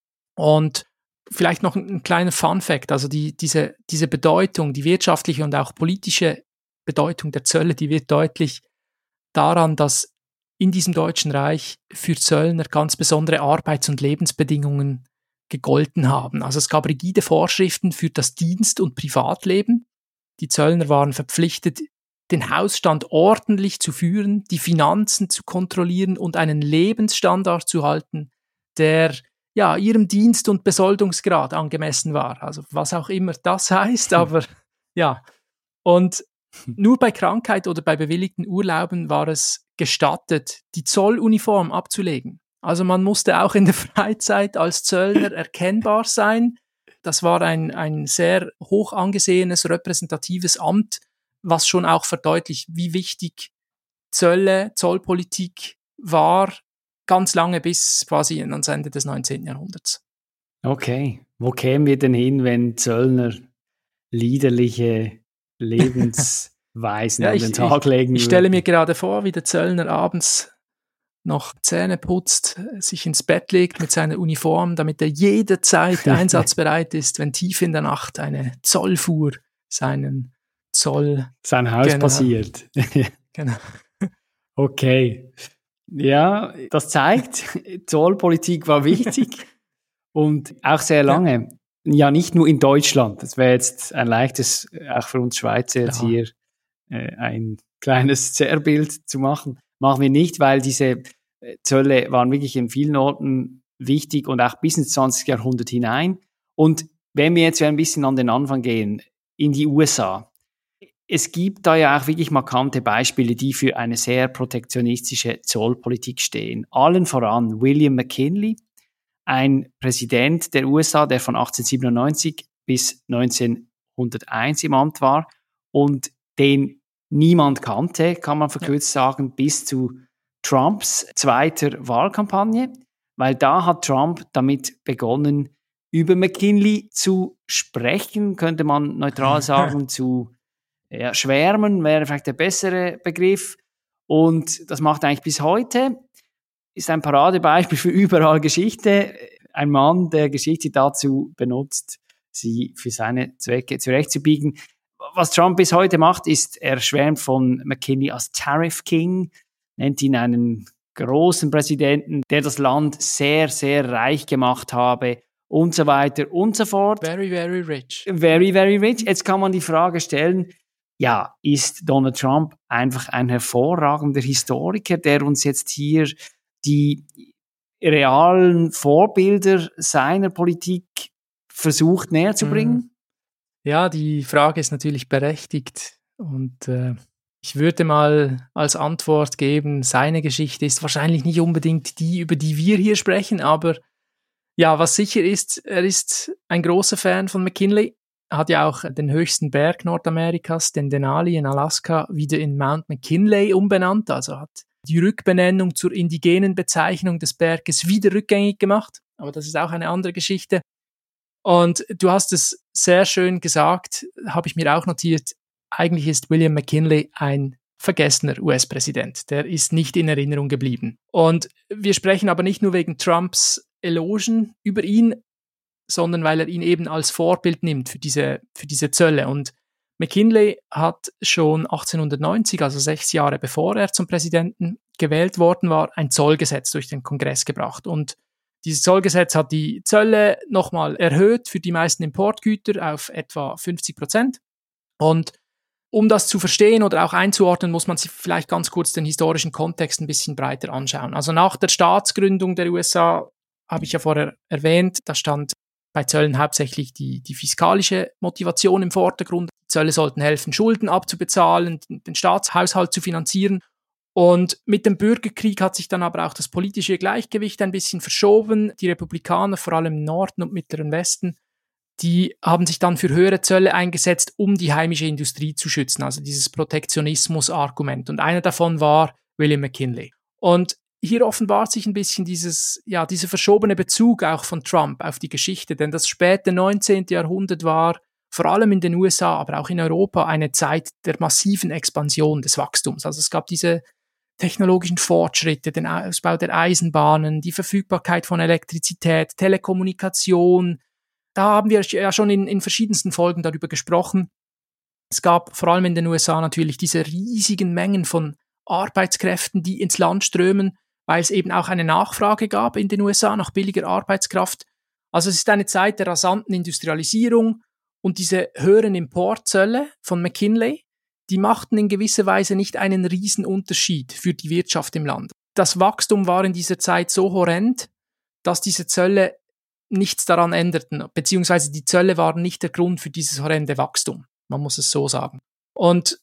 Und vielleicht noch ein kleiner Fun-Fact, also die, diese, diese Bedeutung, die wirtschaftliche und auch politische Bedeutung der Zölle, die wird deutlich daran, dass in diesem Deutschen Reich für Zöllner ganz besondere Arbeits- und Lebensbedingungen gegolten haben. Also es gab rigide Vorschriften für das Dienst- und Privatleben. Die Zöllner waren verpflichtet, den Hausstand ordentlich zu führen, die Finanzen zu kontrollieren und einen Lebensstandard zu halten, der ja ihrem Dienst- und Besoldungsgrad angemessen war. Also was auch immer das heißt, aber ja. Und nur bei Krankheit oder bei bewilligten Urlauben war es gestattet, die Zolluniform abzulegen. Also man musste auch in der Freizeit als Zöllner erkennbar sein. Das war ein, ein sehr hoch angesehenes, repräsentatives Amt, was schon auch verdeutlicht, wie wichtig Zölle, Zollpolitik war, ganz lange bis quasi ans Ende des neunzehnten Jahrhunderts. Okay, wo kämen wir denn hin, wenn Zöllner liederliche Lebensweisen ja, an ich, den Tag legen ich, ich stelle mir gerade vor, wie der Zöllner abends noch Zähne putzt, sich ins Bett legt mit seiner Uniform, damit er jederzeit einsatzbereit ist, wenn tief in der Nacht eine Zollfuhr seinen Zoll... Sein Haus genau. passiert. Genau. Okay. Ja, das zeigt, Zollpolitik war wichtig und auch sehr lange. Ja, ja nicht nur in Deutschland. Das wäre jetzt ein leichtes, auch für uns Schweizer jetzt hier äh, ein kleines Zerrbild zu machen. Machen wir nicht, weil diese Zölle waren wirklich in vielen Orten wichtig und auch bis ins zwanzigste Jahrhundert hinein. Und wenn wir jetzt ein bisschen an den Anfang gehen, in die U S A. es gibt da ja auch wirklich markante Beispiele, die für eine sehr protektionistische Zollpolitik stehen. Allen voran William McKinley, ein Präsident der U S A, der von achtzehnhundertsiebenundneunzig bis neunzehnhunderteins im Amt war und den niemand kannte, kann man verkürzt sagen, bis zu Trumps zweiter Wahlkampagne, weil da hat Trump damit begonnen, über McKinley zu sprechen, könnte man neutral sagen, zu ja, schwärmen, wäre vielleicht der bessere Begriff. Und das macht eigentlich bis heute, ist ein Paradebeispiel für überall Geschichte. Ein Mann, der Geschichte dazu benutzt, sie für seine Zwecke zurechtzubiegen. Was Trump bis heute macht, ist, er schwärmt von McKinley als Tariff King, nennt ihn einen großen Präsidenten, der das Land sehr, sehr reich gemacht habe und so weiter und so fort. Very, very rich. Very, very rich. Jetzt kann man die Frage stellen, ja, ist Donald Trump einfach ein hervorragender Historiker, der uns jetzt hier die realen Vorbilder seiner Politik versucht näher zu bringen? Ja, die Frage ist natürlich berechtigt und äh, ich würde mal als Antwort geben, seine Geschichte ist wahrscheinlich nicht unbedingt die, über die wir hier sprechen, aber ja, was sicher ist, er ist ein großer Fan von McKinley. Er hat ja auch den höchsten Berg Nordamerikas, den Denali in Alaska, wieder in Mount McKinley umbenannt, also hat die Rückbenennung zur indigenen Bezeichnung des Berges wieder rückgängig gemacht. Aber das ist auch eine andere Geschichte. Und du hast es sehr schön gesagt, habe ich mir auch notiert, eigentlich ist William McKinley ein vergessener U S-Präsident. Der ist nicht in Erinnerung geblieben. Und wir sprechen aber nicht nur wegen Trumps Elogen über ihn, sondern weil er ihn eben als Vorbild nimmt für diese, für diese Zölle. Und McKinley hat schon achtzehnhundertneunzig, also sechs Jahre bevor er zum Präsidenten gewählt worden war, ein Zollgesetz durch den Kongress gebracht. Und dieses Zollgesetz hat die Zölle nochmal erhöht für die meisten Importgüter auf etwa fünfzig Prozent. Und um das zu verstehen oder auch einzuordnen, muss man sich vielleicht ganz kurz den historischen Kontext ein bisschen breiter anschauen. Also nach der Staatsgründung der U S A, habe ich ja vorher erwähnt, da stand bei Zöllen hauptsächlich die, die fiskalische Motivation im Vordergrund. Die Zölle sollten helfen, Schulden abzubezahlen, den Staatshaushalt zu finanzieren. Und mit dem Bürgerkrieg hat sich dann aber auch das politische Gleichgewicht ein bisschen verschoben. Die Republikaner, vor allem im Norden und Mittleren Westen, die haben sich dann für höhere Zölle eingesetzt, um die heimische Industrie zu schützen, also dieses Protektionismus-Argument. Und einer davon war William McKinley. Und hier offenbart sich ein bisschen dieses, ja, dieser verschobene Bezug auch von Trump auf die Geschichte, denn das späte neunzehnte. Jahrhundert war vor allem in den U S A, aber auch in Europa eine Zeit der massiven Expansion des Wachstums. Also es gab diese technologischen Fortschritte, den Ausbau der Eisenbahnen, die Verfügbarkeit von Elektrizität, Telekommunikation. Da haben wir ja schon in, in verschiedensten Folgen darüber gesprochen. Es gab vor allem in den U S A natürlich diese riesigen Mengen von Arbeitskräften, die ins Land strömen, weil es eben auch eine Nachfrage gab in den U S A nach billiger Arbeitskraft. Also es ist eine Zeit der rasanten Industrialisierung und diese höheren Importzölle von McKinley, die machten in gewisser Weise nicht einen riesen Unterschied für die Wirtschaft im Land. Das Wachstum war in dieser Zeit so horrend, dass diese Zölle nichts daran änderten, beziehungsweise die Zölle waren nicht der Grund für dieses horrende Wachstum. Man muss es so sagen. Und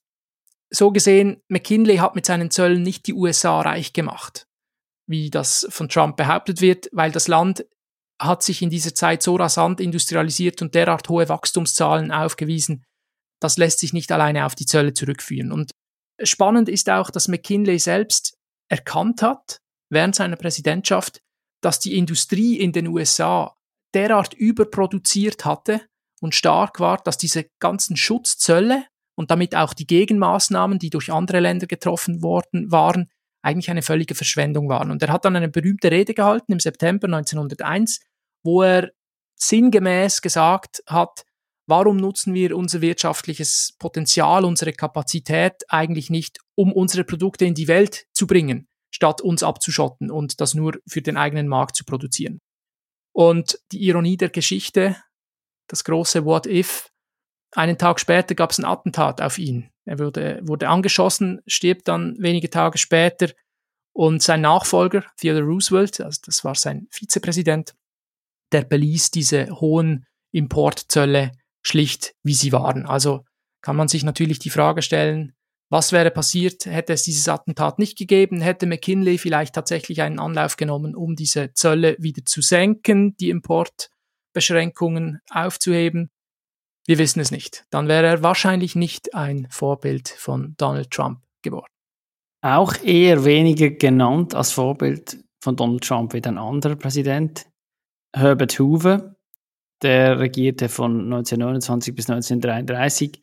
so gesehen, McKinley hat mit seinen Zöllen nicht die U S A reich gemacht, wie das von Trump behauptet wird, weil das Land hat sich in dieser Zeit so rasant industrialisiert und derart hohe Wachstumszahlen aufgewiesen, das lässt sich nicht alleine auf die Zölle zurückführen. Und spannend ist auch, dass McKinley selbst erkannt hat, während seiner Präsidentschaft, dass die Industrie in den U S A derart überproduziert hatte und stark war, dass diese ganzen Schutzzölle und damit auch die Gegenmaßnahmen, die durch andere Länder getroffen worden waren, eigentlich eine völlige Verschwendung waren. Und er hat dann eine berühmte Rede gehalten im September neunzehnhunderteins, wo er sinngemäß gesagt hat, warum nutzen wir unser wirtschaftliches Potenzial, unsere Kapazität eigentlich nicht, um unsere Produkte in die Welt zu bringen, statt uns abzuschotten und das nur für den eigenen Markt zu produzieren. Und die Ironie der Geschichte, das große What If, einen Tag später gab es ein Attentat auf ihn. Er wurde, wurde angeschossen, stirbt dann wenige Tage später und sein Nachfolger, Theodore Roosevelt, also das war sein Vizepräsident, der beließ diese hohen Importzölle schlicht, wie sie waren. Also kann man sich natürlich die Frage stellen, was wäre passiert, hätte es dieses Attentat nicht gegeben, hätte McKinley vielleicht tatsächlich einen Anlauf genommen, um diese Zölle wieder zu senken, die Importbeschränkungen aufzuheben. Wir wissen es nicht. Dann wäre er wahrscheinlich nicht ein Vorbild von Donald Trump geworden. Auch eher weniger genannt als Vorbild von Donald Trump wird ein anderer Präsident, Herbert Hoover. Der regierte von neunzehnhundertneunundzwanzig bis neunzehnhundertdreiunddreißig.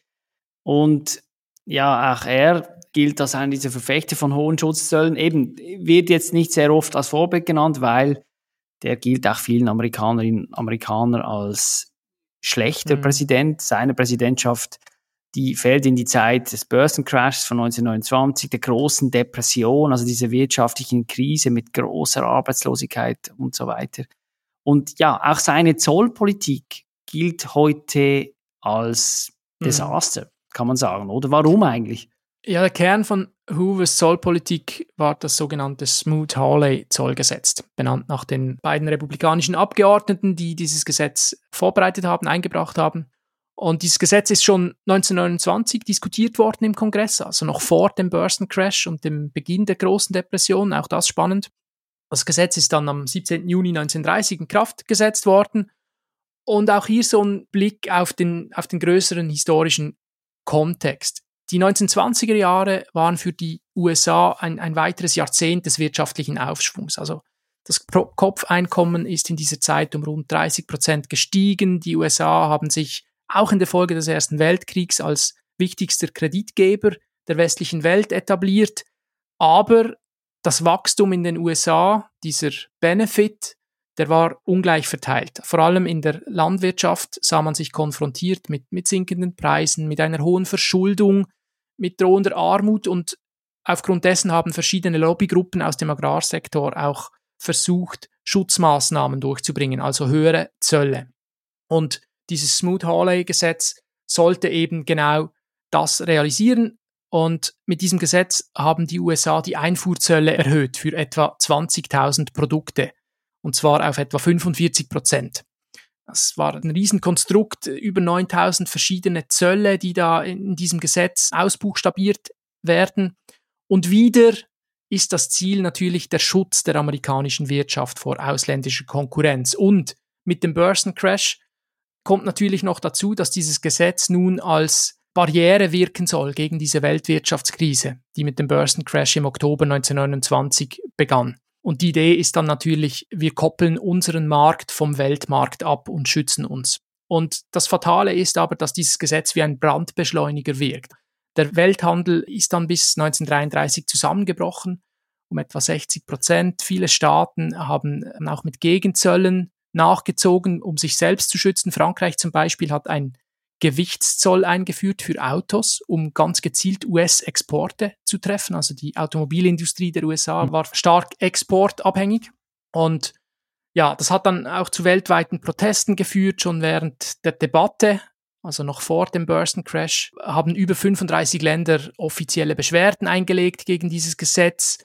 Und ja, auch er gilt als einer dieser Verfechter von hohen Schutzzöllen. Eben, wird jetzt nicht sehr oft als Vorbild genannt, weil der gilt auch vielen Amerikanerinnen und Amerikanern als schlechter mhm. Präsident. Seine Präsidentschaft, die fällt in die Zeit des Börsencrashs von neunzehnhundertneunundzwanzig, der großen Depression, also dieser wirtschaftlichen Krise mit großer Arbeitslosigkeit und so weiter. Und ja, auch seine Zollpolitik gilt heute als Desaster, mhm. kann man sagen, oder? Warum eigentlich? Ja, der Kern von Hoovers Zollpolitik war das sogenannte Smoot-Hawley-Zollgesetz, benannt nach den beiden republikanischen Abgeordneten, die dieses Gesetz vorbereitet haben, eingebracht haben. Und dieses Gesetz ist schon neunzehnhundertneunundzwanzig diskutiert worden im Kongress, also noch vor dem Börsencrash und dem Beginn der großen Depression, auch das spannend. Das Gesetz ist dann am siebzehnten Juni neunzehnhundertdreißig in Kraft gesetzt worden. Und auch hier so ein Blick auf den, auf den größeren historischen Kontext. Die neunzehnhundertzwanziger Jahre waren für die U S A ein, ein weiteres Jahrzehnt des wirtschaftlichen Aufschwungs. Also das Pro-Kopf-Einkommen ist in dieser Zeit um rund dreißig Prozent gestiegen. Die U S A haben sich auch in der Folge des Ersten Weltkriegs als wichtigster Kreditgeber der westlichen Welt etabliert. Aber das Wachstum in den U S A, dieser Benefit, der war ungleich verteilt. Vor allem in der Landwirtschaft sah man sich konfrontiert mit, mit sinkenden Preisen, mit einer hohen Verschuldung, mit drohender Armut, und aufgrund dessen haben verschiedene Lobbygruppen aus dem Agrarsektor auch versucht, Schutzmaßnahmen durchzubringen, also höhere Zölle. Und dieses Smoot-Hawley-Gesetz sollte eben genau das realisieren. Und mit diesem Gesetz haben die U S A die Einfuhrzölle erhöht für etwa zwanzigtausend Produkte. Und zwar auf etwa fünfundvierzig Prozent. Das war ein Riesenkonstrukt, über neuntausend verschiedene Zölle, die da in diesem Gesetz ausbuchstabiert werden. Und wieder ist das Ziel natürlich der Schutz der amerikanischen Wirtschaft vor ausländischer Konkurrenz. Und mit dem Börsencrash kommt natürlich noch dazu, dass dieses Gesetz nun als Barriere wirken soll gegen diese Weltwirtschaftskrise, die mit dem Börsencrash im Oktober neunzehnhundertneunundzwanzig begann. Und die Idee ist dann natürlich, wir koppeln unseren Markt vom Weltmarkt ab und schützen uns. Und das Fatale ist aber, dass dieses Gesetz wie ein Brandbeschleuniger wirkt. Der Welthandel ist dann bis neunzehnhundertdreiunddreißig zusammengebrochen, um etwa sechzig Prozent. Viele Staaten haben auch mit Gegenzöllen nachgezogen, um sich selbst zu schützen. Frankreich zum Beispiel hat ein Gewichtszoll eingeführt für Autos, um ganz gezielt U S-Exporte zu treffen. Also die Automobilindustrie der U S A war stark exportabhängig. Und ja, das hat dann auch zu weltweiten Protesten geführt, schon während der Debatte, also noch vor dem Börsencrash, haben über fünfunddreißig Länder offizielle Beschwerden eingelegt gegen dieses Gesetz.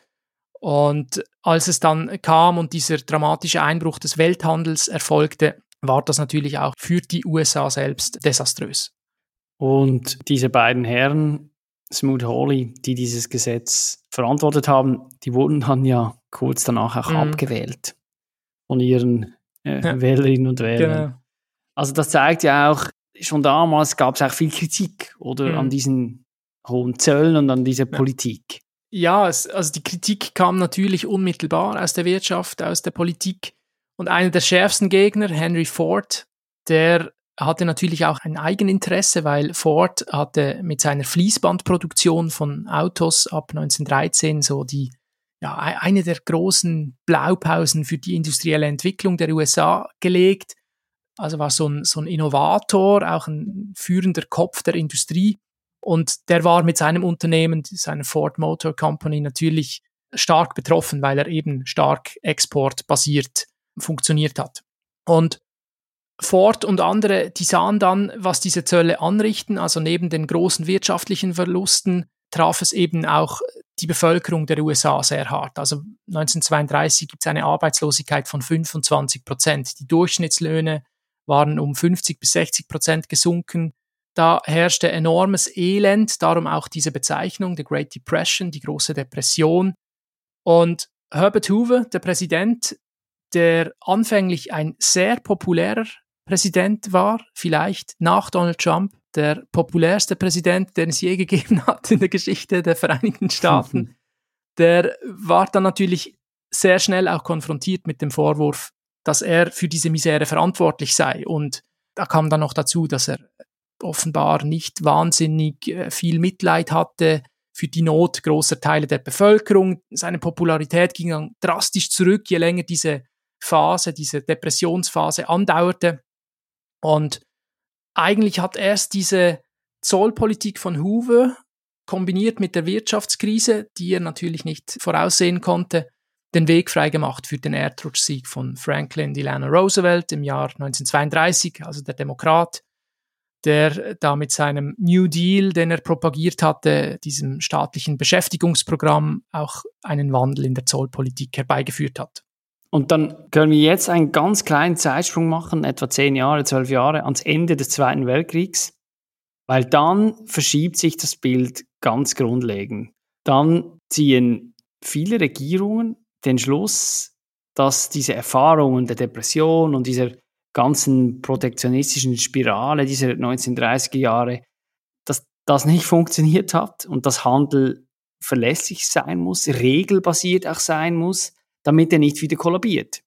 Und als es dann kam und dieser dramatische Einbruch des Welthandels erfolgte, war das natürlich auch für die U S A selbst desaströs. Und diese beiden Herren, Smoot-Hawley, die dieses Gesetz verantwortet haben, die wurden dann ja kurz danach auch mhm. abgewählt von ihren äh, ja. Wählerinnen und Wählern. Genau. Also das zeigt ja auch, schon damals gab es auch viel Kritik, oder, mhm. an diesen hohen Zöllen und an dieser ja. Politik. Ja, es, also die Kritik kam natürlich unmittelbar aus der Wirtschaft, aus der Politik. Und einer der schärfsten Gegner, Henry Ford, der hatte natürlich auch ein Eigeninteresse, weil Ford hatte mit seiner Fließbandproduktion von Autos ab neunzehnhundertdreizehn so die, ja, eine der großen Blaupausen für die industrielle Entwicklung der U S A gelegt. Also war so ein, so ein Innovator, auch ein führender Kopf der Industrie. Und der war mit seinem Unternehmen, seiner Ford Motor Company, natürlich stark betroffen, weil er eben stark exportbasiert funktioniert hat. Und Ford und andere, die sahen dann, was diese Zölle anrichten, also neben den großen wirtschaftlichen Verlusten traf es eben auch die Bevölkerung der U S A sehr hart. Also neunzehnhundertzweiunddreißig gibt es eine Arbeitslosigkeit von fünfundzwanzig Prozent. Die Durchschnittslöhne waren um fünfzig bis sechzig Prozent gesunken. Da herrschte enormes Elend, darum auch diese Bezeichnung, the Great Depression, die große Depression. Und Herbert Hoover, der Präsident, der anfänglich ein sehr populärer Präsident war, vielleicht nach Donald Trump der populärste Präsident, den es je gegeben hat in der Geschichte der Vereinigten Staaten, der war dann natürlich sehr schnell auch konfrontiert mit dem Vorwurf, dass er für diese Misere verantwortlich sei. Und da kam dann noch dazu, dass er offenbar nicht wahnsinnig viel Mitleid hatte für die Not großer Teile der Bevölkerung. Seine Popularität ging dann drastisch zurück, je länger diese Phase, diese Depressionsphase andauerte. Und eigentlich hat erst diese Zollpolitik von Hoover kombiniert mit der Wirtschaftskrise, die er natürlich nicht voraussehen konnte, den Weg freigemacht für den Erdrutschsieg von Franklin Delano Roosevelt im Jahr neunzehnhundertzweiunddreißig, also der Demokrat, der da mit seinem New Deal, den er propagiert hatte, diesem staatlichen Beschäftigungsprogramm, auch einen Wandel in der Zollpolitik herbeigeführt hat. Und dann können wir jetzt einen ganz kleinen Zeitsprung machen, etwa zehn Jahre, zwölf Jahre, ans Ende des Zweiten Weltkriegs, weil dann verschiebt sich das Bild ganz grundlegend. Dann ziehen viele Regierungen den Schluss, dass diese Erfahrungen der Depression und dieser ganzen protektionistischen Spirale dieser neunzehnhundertdreißiger Jahre, dass das nicht funktioniert hat und dass Handel verlässlich sein muss, regelbasiert auch sein muss, damit er nicht wieder kollabiert.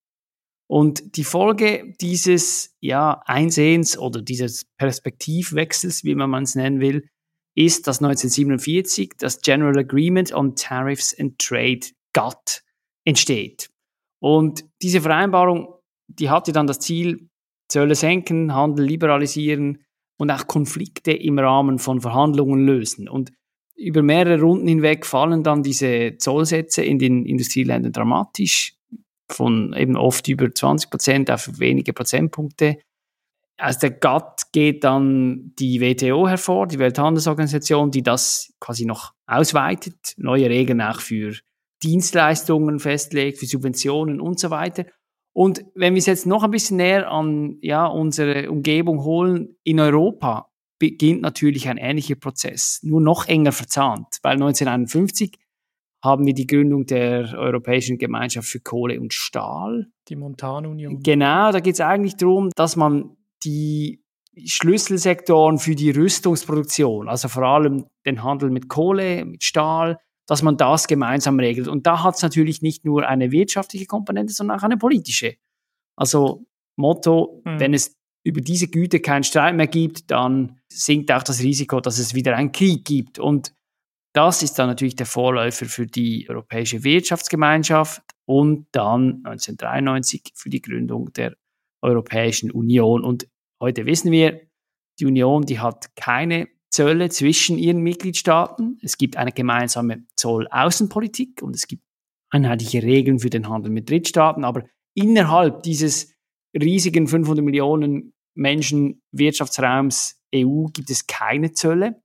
Und die Folge dieses ja, Einsehens oder dieses Perspektivwechsels, wie man es nennen will, ist, dass neunzehnhundertsiebenundvierzig das General Agreement on Tariffs and Trade, G A T T, entsteht. Und diese Vereinbarung, die hatte dann das Ziel, Zölle senken, Handel liberalisieren und auch Konflikte im Rahmen von Verhandlungen lösen. Und über mehrere Runden hinweg fallen dann diese Zollsätze in den Industrieländern dramatisch, von eben oft über zwanzig Prozent auf wenige Prozentpunkte. Aus der G A T T geht dann die W T O hervor, die Welthandelsorganisation, die das quasi noch ausweitet, neue Regeln auch für Dienstleistungen festlegt, für Subventionen und so weiter. Und wenn wir es jetzt noch ein bisschen näher an ja, unsere Umgebung holen, in Europa beginnt natürlich ein ähnlicher Prozess, nur noch enger verzahnt, weil neunzehnhunderteinundfünfzig haben wir die Gründung der Europäischen Gemeinschaft für Kohle und Stahl. Die Montanunion. Genau, da geht es eigentlich darum, dass man die Schlüsselsektoren für die Rüstungsproduktion, also vor allem den Handel mit Kohle, mit Stahl, dass man das gemeinsam regelt. Und da hat es natürlich nicht nur eine wirtschaftliche Komponente, sondern auch eine politische. Also Motto, mhm. wenn es über diese Güte keinen Streit mehr gibt, dann sinkt auch das Risiko, dass es wieder einen Krieg gibt. Und das ist dann natürlich der Vorläufer für die Europäische Wirtschaftsgemeinschaft und dann neunzehnhundertdreiundneunzig für die Gründung der Europäischen Union. Und heute wissen wir, die Union, die hat keine Zölle zwischen ihren Mitgliedstaaten. Es gibt eine gemeinsame Zollaußenpolitik und es gibt einheitliche Regeln für den Handel mit Drittstaaten. Aber innerhalb dieses riesigen fünfhundert Millionen Menschen Wirtschaftsraums E U gibt es keine Zölle.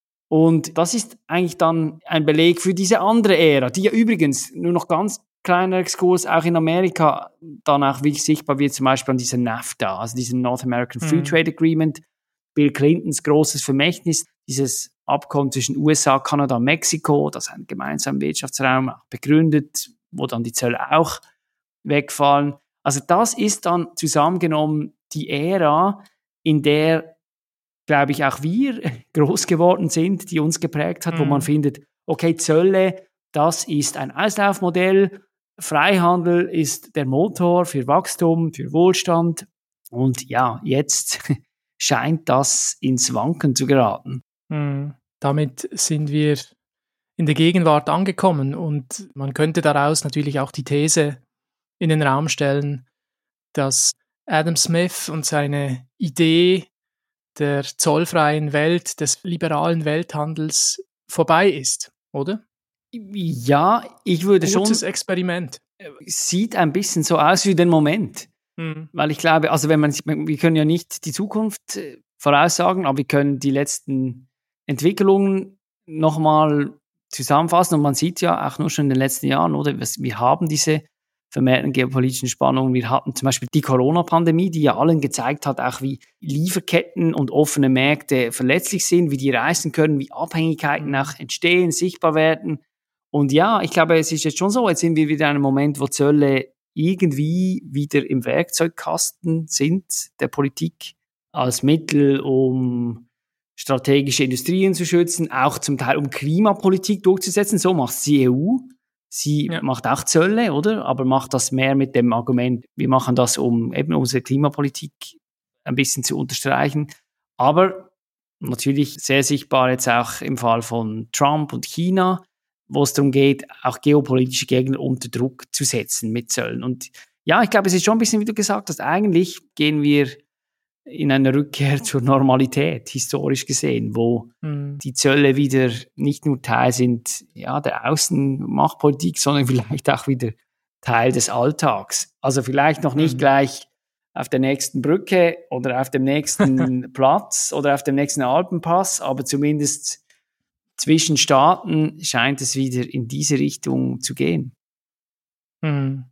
Und das ist eigentlich dann ein Beleg für diese andere Ära, die ja übrigens, nur noch ganz kleiner Exkurs, auch in Amerika dann auch wirklich sichtbar wird, zum Beispiel an dieser NAFTA, also diesem North American Free mhm. Trade Agreement, Bill Clintons großes Vermächtnis, dieses Abkommen zwischen U S A, Kanada und Mexiko, das einen gemeinsamen Wirtschaftsraum begründet, wo dann die Zölle auch wegfallen. Also das ist dann zusammengenommen die Ära, in der, glaube ich, auch wir groß geworden sind, die uns geprägt hat, mhm. wo man findet, okay, Zölle, das ist ein Auslaufmodell, Freihandel ist der Motor für Wachstum, für Wohlstand und ja, jetzt scheint das ins Wanken zu geraten. Mhm. Damit sind wir in der Gegenwart angekommen und man könnte daraus natürlich auch die These in den Raum stellen, dass Adam Smith und seine Idee der zollfreien Welt, des liberalen Welthandels vorbei ist, oder? Ja, ich würde schon... Gutes Experiment. Sieht ein bisschen so aus wie den Moment. Hm. Weil ich glaube, also wenn man, wir können ja nicht die Zukunft voraussagen, aber wir können die letzten Entwicklungen nochmal zusammenfassen und man sieht ja auch nur schon in den letzten Jahren, oder? Wir haben diese vermehrten geopolitischen Spannungen. Wir hatten zum Beispiel die Corona-Pandemie, die ja allen gezeigt hat, auch wie Lieferketten und offene Märkte verletzlich sind, wie die reißen können, wie Abhängigkeiten auch entstehen, sichtbar werden. Und ja, ich glaube, es ist jetzt schon so, jetzt sind wir wieder in einem Moment, wo Zölle irgendwie wieder im Werkzeugkasten sind der Politik als Mittel, um strategische Industrien zu schützen, auch zum Teil um Klimapolitik durchzusetzen. So macht es die E U. Sie ja. macht auch Zölle, oder? Aber macht das mehr mit dem Argument, wir machen das, um eben unsere Klimapolitik ein bisschen zu unterstreichen. Aber natürlich sehr sichtbar jetzt auch im Fall von Trump und China, wo es darum geht, auch geopolitische Gegner unter Druck zu setzen mit Zöllen. Und ja, ich glaube, es ist schon ein bisschen, wie du gesagt hast, eigentlich gehen wir in eine Rückkehr zur Normalität, historisch gesehen, wo mhm. die Zölle wieder nicht nur Teil sind ja, der Außenmachtpolitik, sondern vielleicht auch wieder Teil des Alltags. Also vielleicht noch nicht mhm. gleich auf der nächsten Brücke oder auf dem nächsten Platz oder auf dem nächsten Alpenpass, aber zumindest zwischen Staaten scheint es wieder in diese Richtung zu gehen. Mhm.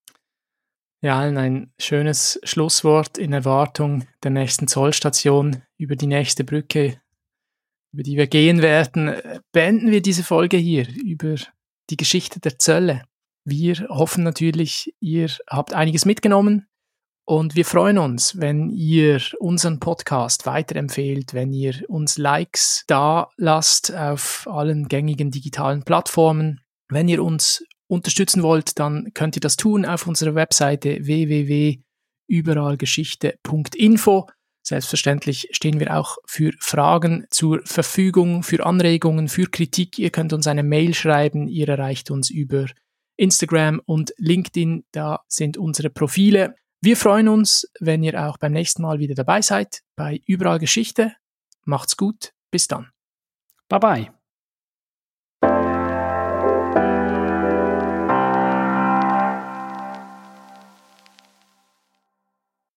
Ja, ein schönes Schlusswort in Erwartung der nächsten Zollstation über die nächste Brücke, über die wir gehen werden. Beenden wir diese Folge hier über die Geschichte der Zölle. Wir hoffen natürlich, ihr habt einiges mitgenommen und wir freuen uns, wenn ihr unseren Podcast weiterempfehlt, wenn ihr uns Likes da lasst auf allen gängigen digitalen Plattformen, wenn ihr uns unterstützen wollt, dann könnt ihr das tun auf unserer Webseite w w w punkt überallgeschichte punkt info. Selbstverständlich stehen wir auch für Fragen zur Verfügung, für Anregungen, für Kritik. Ihr könnt uns eine Mail schreiben, ihr erreicht uns über Instagram und LinkedIn, da sind unsere Profile. Wir freuen uns, wenn ihr auch beim nächsten Mal wieder dabei seid bei Überall Geschichte. Macht's gut, bis dann. Bye bye.